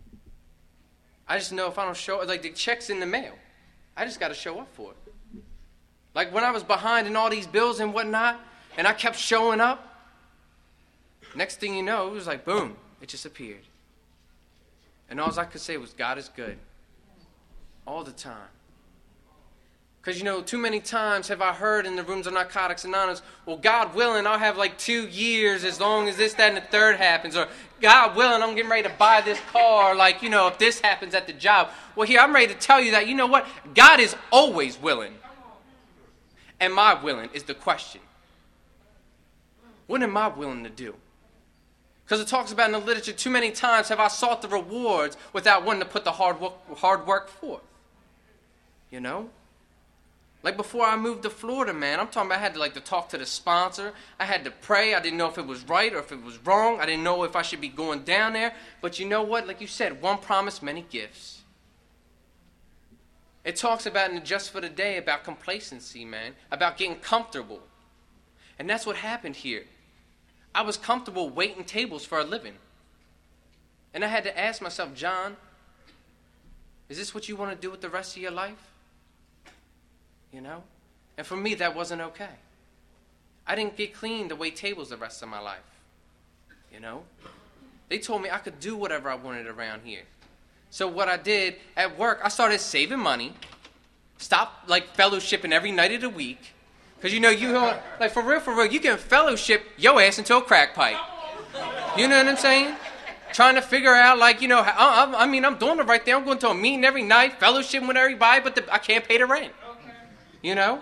I just know if I don't show up, like the check's in the mail. I just got to show up for it. Like when I was behind in all these bills and whatnot, and I kept showing up, next thing you know, it was like, boom, it just appeared. And all I could say was, God is good. All the time. Because, you know, too many times have I heard in the rooms of Narcotics Anonymous, well, God willing, I'll have like two years as long as this, that, and the third happens. Or, God willing, I'm getting ready to buy this car. Like, you know, if this happens at the job. Well, here, I'm ready to tell you that, you know what? God is always willing. Am I willing is the question. What am I willing to do? Because it talks about in the literature, too many times have I sought the rewards without wanting to put the hard work, hard work forth. You know? Like before I moved to Florida, man, I'm talking about I had to like to talk to the sponsor. I had to pray. I didn't know if it was right or if it was wrong. I didn't know if I should be going down there. But you know what? Like you said, one promise, many gifts. It talks about in the Just for the Day about complacency, man, about getting comfortable. And that's what happened here. I was comfortable waiting tables for a living. And I had to ask myself, John, is this what you want to do with the rest of your life? You know? And for me, that wasn't okay. I didn't get clean to wait tables the rest of my life. You know? They told me I could do whatever I wanted around here. So what I did at work, I started saving money, stopped like fellowshipping every night of the week, Because, you know, you like, for real, for real, you can fellowship your ass into a crack pipe. You know what I'm saying? Trying to figure out, like, you know, I, I, I mean, I'm doing the right thing. I'm going to a meeting every night, fellowshipping with everybody, but the, I can't pay the rent. You know?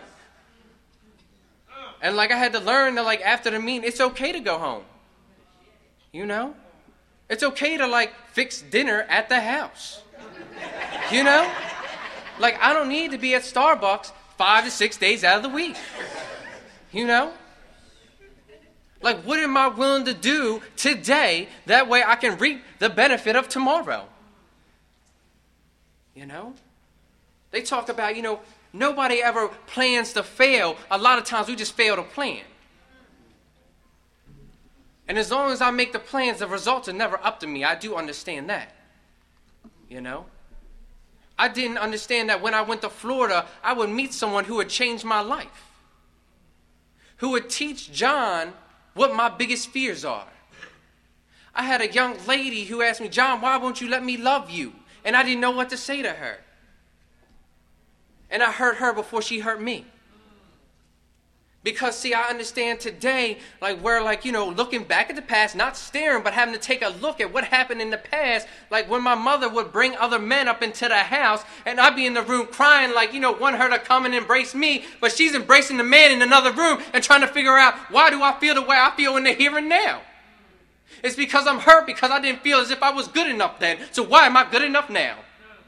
And, like, I had to learn that, like, after the meeting, it's okay to go home. You know? It's okay to, like, fix dinner at the house. You know? Like, I don't need to be at Starbucks five to six days out of the week. You know? Like, what am I willing to do today? That way I can reap the benefit of tomorrow. You know? They talk about, you know, nobody ever plans to fail. A lot of times we just fail to plan. And as long as I make the plans, the results are never up to me. I do understand that. You know? I didn't understand that when I went to Florida, I would meet someone who would change my life. Who would teach John what my biggest fears are. I had a young lady who asked me, John, why won't you let me love you? And I didn't know what to say to her. And I hurt her before she hurt me. Because, see, I understand today, like, where, like, you know, looking back at the past, not staring, but having to take a look at what happened in the past, like when my mother would bring other men up into the house, and I'd be in the room crying, like, you know, want her to come and embrace me, but she's embracing the man in another room and trying to figure out, why do I feel the way I feel in the here and now? It's because I'm hurt, because I didn't feel as if I was good enough then, so why am I good enough now?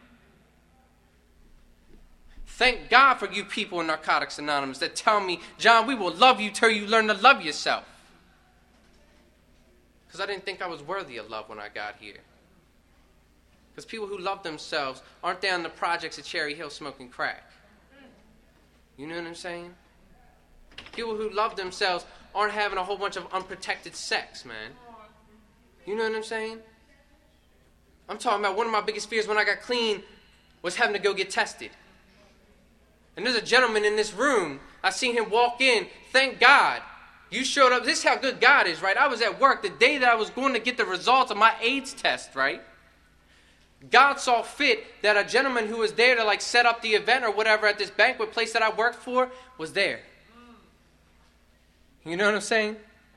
Thank God for you people in Narcotics Anonymous that tell me, John, we will love you till you learn to love yourself. Because I didn't think I was worthy of love when I got here. Because people who love themselves aren't down in the projects at Cherry Hill smoking crack. You know what I'm saying? People who love themselves aren't having a whole bunch of unprotected sex, man. You know what I'm saying? I'm talking about one of my biggest fears when I got clean was having to go get tested. And there's a gentleman in this room. I seen him walk in. Thank God. You showed up. This is how good God is, right? I was at work the day that I was going to get the results of my AIDS test, right? God saw fit that a gentleman who was there to, like, set up the event or whatever at this banquet place that I worked for was there. You know what I'm saying?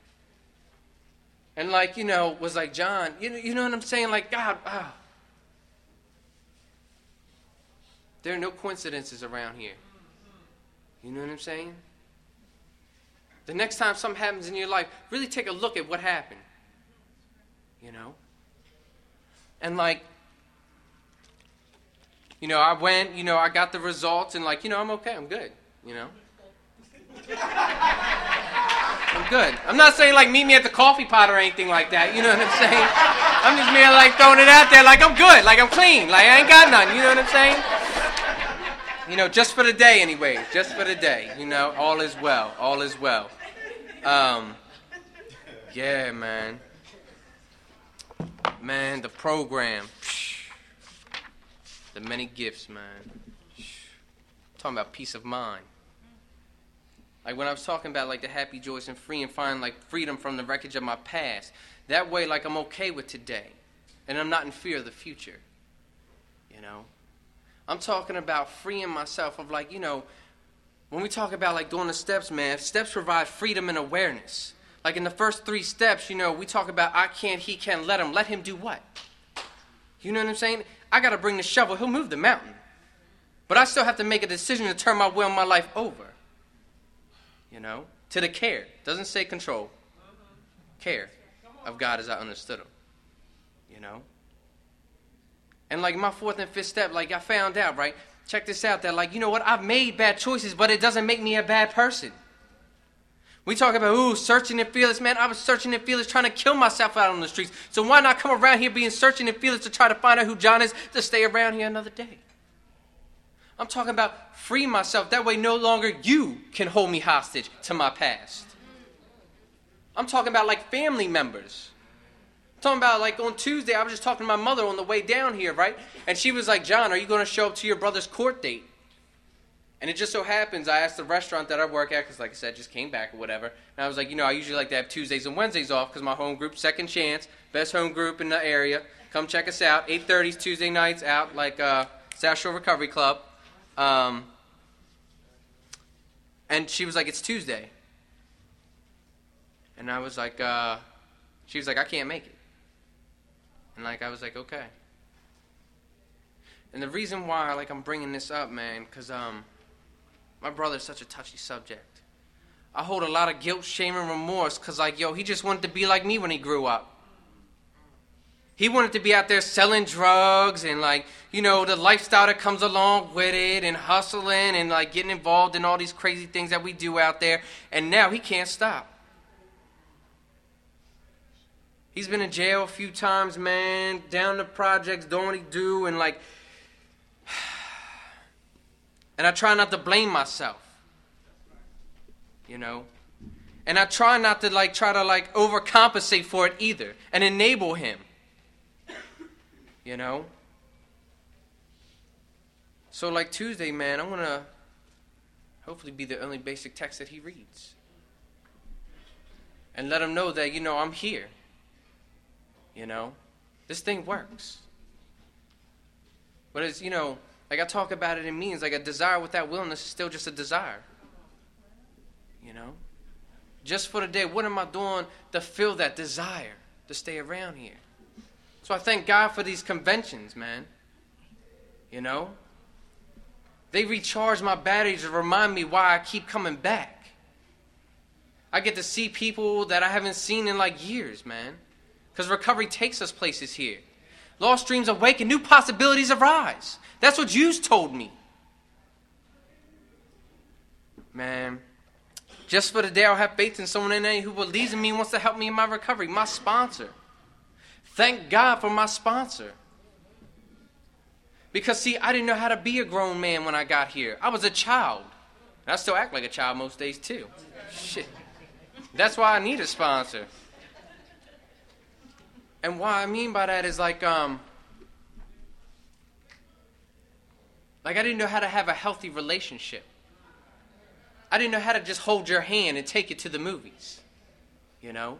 And, like, you know, was like, John, you know, you know what I'm saying? Like, God, ah. There are no coincidences around here. You know what I'm saying? The next time something happens in your life, really take a look at what happened. You know? And, like, you know, I went, you know, I got the results, and, like, you know, I'm okay, I'm good, you know? I'm good. I'm not saying, like, meet me at the coffee pot or anything like that, you know what I'm saying? I'm just merely, like, throwing it out there, like, I'm good, like, I'm clean, like, I ain't got none, you know what I'm saying? You know, just for the day anyway, just for the day, you know, all is well, all is well. Um, yeah, man. Man, the program. The many gifts, man. Talking about peace of mind. Like when I was talking about like the happy, joyous, and free and find like freedom from the wreckage of my past. That way, like I'm okay with today. And I'm not in fear of the future. You know? I'm talking about freeing myself of like, you know, when we talk about like doing the steps, man, steps provide freedom and awareness. Like in the first three steps, you know, we talk about I can't, he can, let him. Let him do what? You know what I'm saying? I got to bring the shovel. He'll move the mountain. But I still have to make a decision to turn my will and my life over. You know? To the care. Doesn't say control. Care of God as I understood him. You know? And like my fourth and fifth step, like I found out, right? Check this out, that like, you know what? I've made bad choices, but it doesn't make me a bad person. We talk about, ooh, searching and fearless. Man, I was searching and fearless trying to kill myself out on the streets. So why not come around here being searching and fearless to try to find out who John is to stay around here another day? I'm talking about free myself. That way no longer you can hold me hostage to my past. I'm talking about like family members. I'm talking about like on Tuesday, I was just talking to my mother on the way down here, right? And she was like, John, are you going to show up to your brother's court date? And it just so happens, I asked the restaurant that I work at, because like I said, just came back or whatever. And I was like, you know, I usually like to have Tuesdays and Wednesdays off because my home group, Second Chance, best home group in the area. Come check us out. eight thirty Tuesday nights out like uh, South Shore Recovery Club. Um, And she was like, it's Tuesday. And I was like, uh, she was like, I can't make it. And like, I was like, okay. And the reason why, like, I'm bringing this up, man, because um, my brother's such a touchy subject. I hold a lot of guilt, shame, and remorse because, like, yo, he just wanted to be like me when he grew up. He wanted to be out there selling drugs and, like, you know, the lifestyle that comes along with it and hustling and, like, getting involved in all these crazy things that we do out there. And now he can't stop. He's been in jail a few times, man, down the projects, doing what he do, and, like, and I try not to blame myself, you know? And I try not to, like, try to, like, overcompensate for it either and enable him. You know? So, like, Tuesday, man, I'm going to hopefully be the only basic text that he reads. And let him know that, you know, I'm here. You know? This thing works. But it's, you know, like I talk about it in means, like a desire without willingness is still just a desire. You know? Just for the day, what am I doing to feel that desire to stay around here? So I thank God for these conventions, man. You know? They recharge my batteries and remind me why I keep coming back. I get to see people that I haven't seen in like years, man. Because recovery takes us places here. Lost dreams awaken, new possibilities arise. That's what you's told me. Man, just for the day I'll have faith in someone in there who believes in me and wants to help me in my recovery. My sponsor. Thank God for my sponsor. Because, see, I didn't know how to be a grown man when I got here. I was a child. And I still act like a child most days, too. Shit. That's why I need a sponsor. And what I mean by that is, like, um... like, I didn't know how to have a healthy relationship. I didn't know how to just hold your hand and take you to the movies. You know?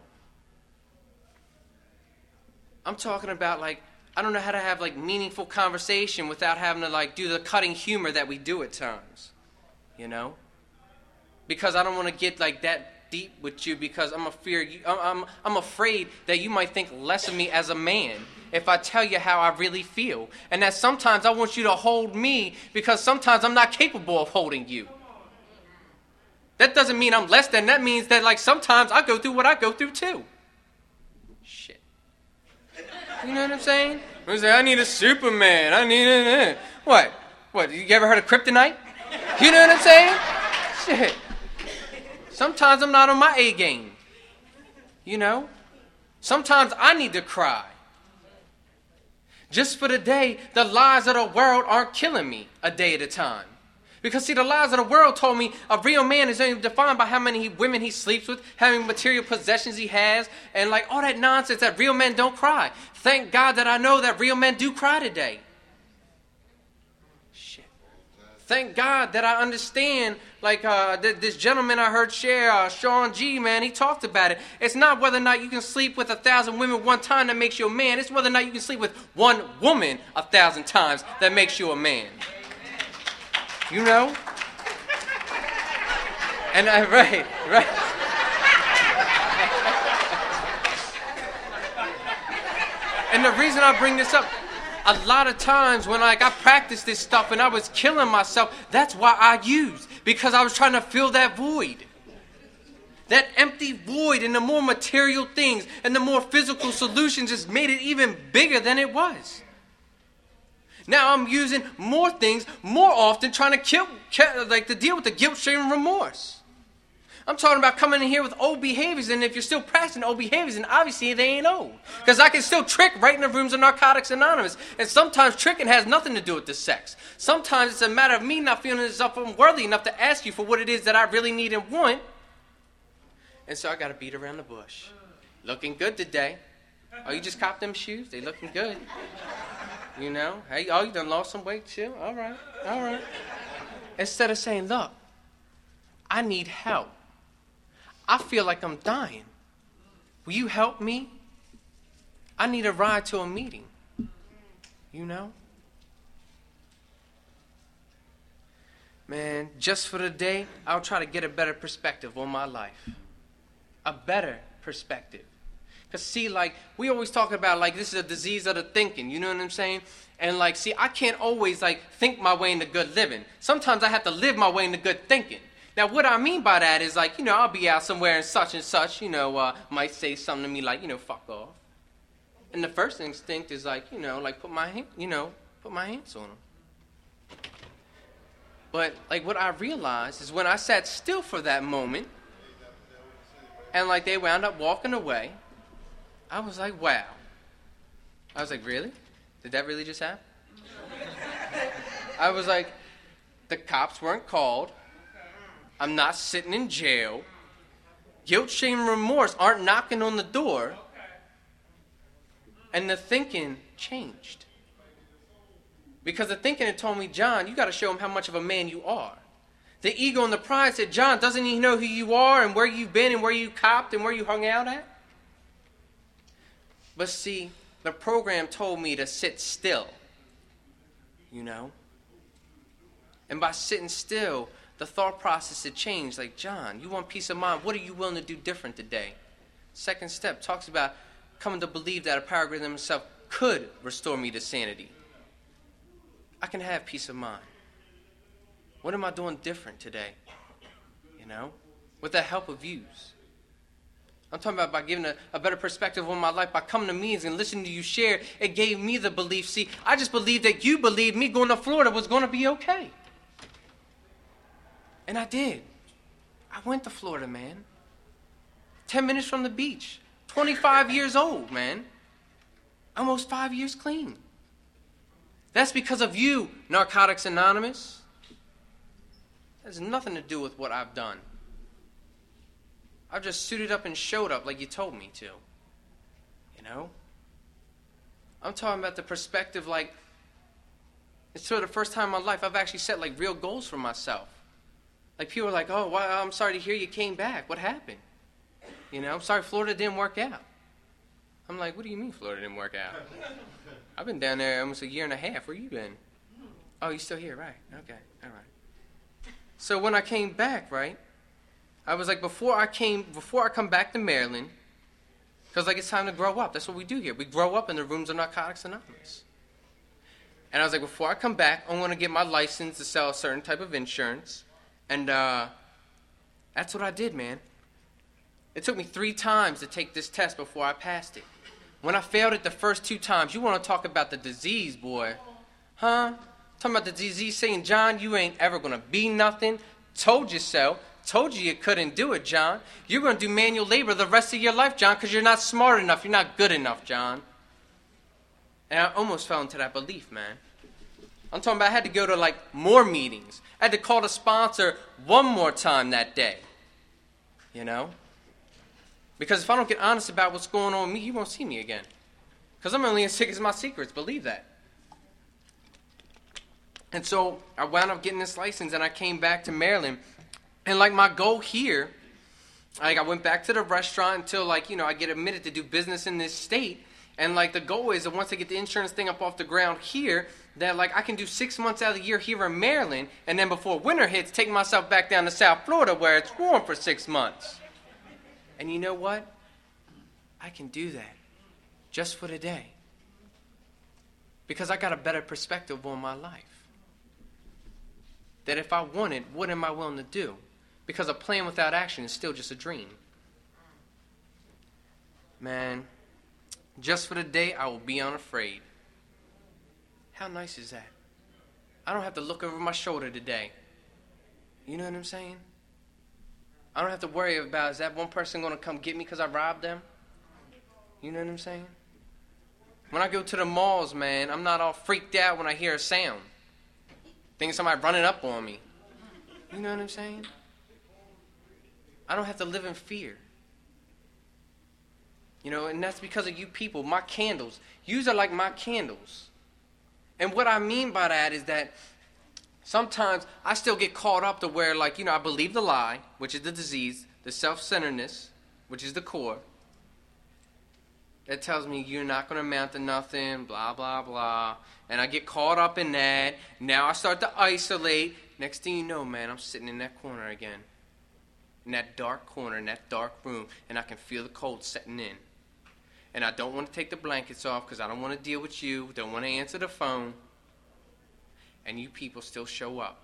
I'm talking about, like, I don't know how to have, like, meaningful conversation without having to, like, do the cutting humor that we do at times. You know? Because I don't want to get, like, that deep with you because I'm, a fear you, I'm, I'm, I'm afraid that you might think less of me as a man if I tell you how I really feel. And that sometimes I want you to hold me because sometimes I'm not capable of holding you. That doesn't mean I'm less than. That means that, like, sometimes I go through what I go through, too. Shit. You know what I'm saying? I say, I need a Superman. I need a... What? What, you ever heard of kryptonite? You know what I'm saying? Shit. Sometimes I'm not on my A game. You know? Sometimes I need to cry. Just for the day, the lies of the world aren't killing me a day at a time. Because, see, the lies of the world told me a real man is only defined by how many women he sleeps with, how many material possessions he has, and, like, all that nonsense that real men don't cry. Thank God that I know that real men do cry today. Shit. Thank God that I understand, like, uh, th- this gentleman I heard share, uh, Sean G., man, he talked about it. It's not whether or not you can sleep with a thousand women one time that makes you a man. It's whether or not you can sleep with one woman a thousand times that makes you a man. You know? And I, right, right. And the reason I bring this up, a lot of times when like I practiced this stuff and I was killing myself, that's why I used. Because I was trying to fill that void. That empty void, and the more material things and the more physical solutions just made it even bigger than it was. Now I'm using more things more often, trying to kill, like to deal with the guilt, shame, and remorse. I'm talking about coming in here with old behaviors, and if you're still practicing old behaviors, then obviously they ain't old. Because I can still trick right in the rooms of Narcotics Anonymous. And sometimes tricking has nothing to do with the sex. Sometimes it's a matter of me not feeling as if I'm worthy enough to ask you for what it is that I really need and want. And so I got to beat around the bush. Looking good today. Oh, you just copped them shoes? They looking good. You know? Hey, oh, you done lost some weight too? All right, all right. Instead of saying, look, I need help. I feel like I'm dying. Will you help me? I need a ride to a meeting. You know? Man, just for the day, I'll try to get a better perspective on my life. A better perspective. Because, see, like, we always talk about, like, this is a disease of the thinking, you know what I'm saying? And, like, see, I can't always, like, think my way into good living. Sometimes I have to live my way into good thinking. Now, what I mean by that is, like, you know, I'll be out somewhere and such and such, you know, uh, might say something to me like, you know, fuck off. And the first instinct is, like, you know, like, put my, hand, you know, put my hands on them. But, like, what I realized is when I sat still for that moment, and, like, they wound up walking away, I was like, wow. I was like, really? Did that really just happen? I was like, the cops weren't called. I'm not sitting in jail. Guilt, shame, and remorse aren't knocking on the door. And the thinking changed. Because the thinking had told me, John, you got to show him how much of a man you are. The ego and the pride said, John, doesn't he know who you are and where you've been and where you copped and where you hung out at? But see, the program told me to sit still, you know? And by sitting still, the thought process had changed. Like, John, you want peace of mind. What are you willing to do different today? Second step talks about coming to believe that a power greater than himself could restore me to sanity. I can have peace of mind. What am I doing different today? You know? With the help of yous. I'm talking about by giving a, a better perspective on my life, by coming to meetings and listening to you share. It gave me the belief. See, I just believed that you believed me going to Florida was going to be okay. And I did. I went to Florida, man. Ten minutes from the beach. twenty-five years old, man. Almost five years clean. That's because of you, Narcotics Anonymous. It has nothing to do with what I've done. I've just suited up and showed up like you told me to. You know? I'm talking about the perspective like, it's sort of the first time in my life I've actually set like real goals for myself. Like people are like, oh, well, I'm sorry to hear you came back. What happened? You know, I'm sorry Florida didn't work out. I'm like, what do you mean Florida didn't work out? I've been down there almost a year and a half. Where you been? Oh, you still here? Right. Okay. All right. So when I came back, right, I was like, before I came, before I come back to Maryland, because like it's time to grow up. That's what we do here. We grow up in the rooms of Narcotics Anonymous. And I was like, before I come back, I'm going to get my license to sell a certain type of insurance. And uh, that's what I did, man. It took me three times to take this test before I passed it. When I failed it the first two times, you want to talk about the disease, boy. Huh? Talking about the disease saying, John, you ain't ever going to be nothing. Told you so. Told you you couldn't do it, John. You're going to do manual labor the rest of your life, John, because you're not smart enough. You're not good enough, John. And I almost fell into that belief, man. I'm talking about I had to go to, like, more meetings. I had to call the sponsor one more time that day. You know? Because if I don't get honest about what's going on with me, you won't see me again. Because I'm only as sick as my secrets. Believe that. And so I wound up getting this license, and I came back to Maryland. And, like, my goal here, like, I went back to the restaurant until, like, you know, I get admitted to do business in this state. And, like, the goal is that once I get the insurance thing up off the ground here, that, like, I can do six months out of the year here in Maryland, and then before winter hits, take myself back down to South Florida where it's warm for six months. And you know what? I can do that just for today. Because I got a better perspective on my life. That if I wanted, what am I willing to do? Because a plan without action is still just a dream. Man, just for the day, I will be unafraid. How nice is that? I don't have to look over my shoulder today. You know what I'm saying? I don't have to worry about, is that one person going to come get me because I robbed them? You know what I'm saying? When I go to the malls, man, I'm not all freaked out when I hear a sound. Thinking somebody running up on me. You know what I'm saying? I don't have to live in fear. You know, and that's because of you people, my candles. Yous are like my candles. And what I mean by that is that sometimes I still get caught up to where, like, you know, I believe the lie, which is the disease, the self-centeredness, which is the core. That tells me you're not going to amount to nothing, blah, blah, blah. And I get caught up in that. Now I start to isolate, Next thing you know, man, I'm sitting in that corner again. In that dark corner, in that dark room, and I can feel the cold setting in. And I don't want to take the blankets off because I don't want to deal with you, don't want to answer the phone. And you people still show up.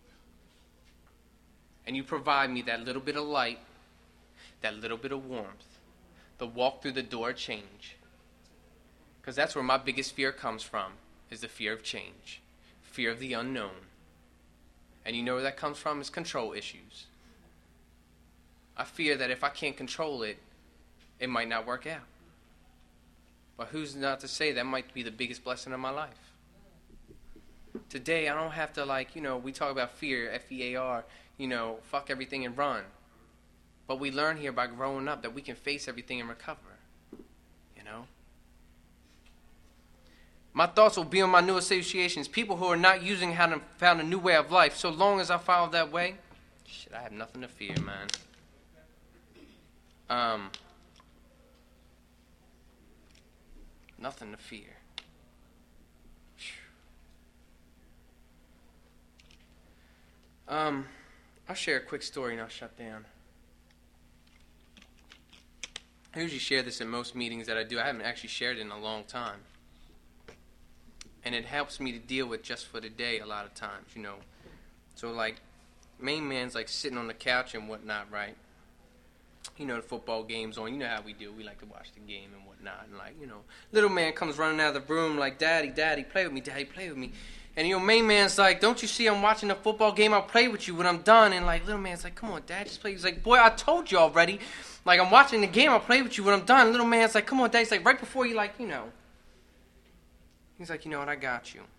And you provide me that little bit of light, that little bit of warmth, the walk through the door change. Because that's where my biggest fear comes from, is the fear of change, fear of the unknown. And you know where that comes from? It's control issues. I fear that if I can't control it, it might not work out. But who's not to say that might be the biggest blessing of my life? Today, I don't have to, like, you know, we talk about fear, F E A R, you know, fuck everything and run. But we learn here by growing up that we can face everything and recover, you know? My thoughts will be on my new associations, people who are not using how to found a new way of life. So long as I follow that way, shit, I have nothing to fear, man. Um, nothing to fear. Um, I'll share a quick story and I'll shut down. I usually share this in most meetings that I do. I haven't actually shared it in a long time. And it helps me to deal with just for the day a lot of times, you know. So, like, main man's, like, sitting on the couch and whatnot, right? You know, the football game's on. You know how we do. We like to watch the game and whatnot. And, like, you know, little man comes running out of the room like, Daddy, Daddy, play with me. Daddy, play with me. And, you know, main man's like, don't you see I'm watching the football game? I'll play with you when I'm done. And, like, little man's like, come on, Dad, just play. He's like, boy, I told you already. Like, I'm watching the game. I'll play with you when I'm done. And little man's like, come on, Dad. He's like, right before you, like, you know. He's like, you know what, I got you.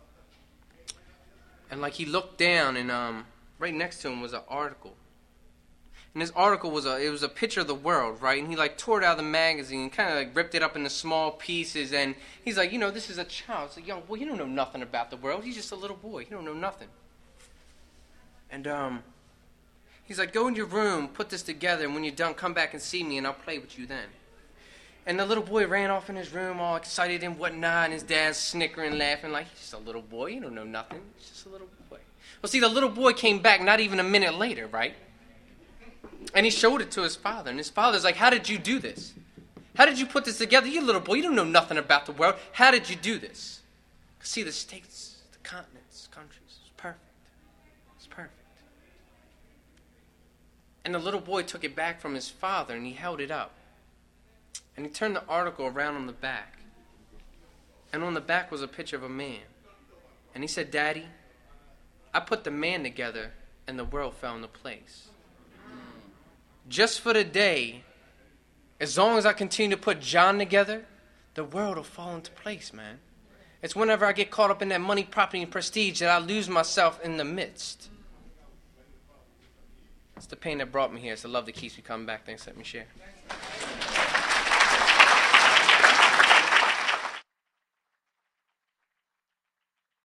And, like, he looked down, and um, right next to him was an article. And this article was a, it was a picture of the world, right? And he, like, tore it out of the magazine, kind of, like, ripped it up into small pieces. And he's like, you know, this is a child. It's a young boy. He don't know nothing about the world. He's just a little boy. He don't know nothing. And um, he's like, go in your room, put this together, and when you're done, come back and see me, and I'll play with you then. And the little boy ran off in his room all excited and whatnot, and his dad's snickering, laughing like, he's just a little boy. You don't know nothing. He's just a little boy. Well, see, the little boy came back not even a minute later, right? And he showed it to his father. And his father's like, how did you do this? How did you put this together? You little boy, you don't know nothing about the world. How did you do this? See, the states, the continents, countries, it's perfect. It's perfect. And the little boy took it back from his father, and he held it up. And he turned the article around on the back. And on the back was a picture of a man. And he said, Daddy, I put the man together and the world fell into place. Just for the day, as long as I continue to put John together, the world will fall into place, man. It's whenever I get caught up in that money, property, and prestige that I lose myself in the midst. It's the pain that brought me here. It's the love that keeps me coming back. Thanks for letting me share.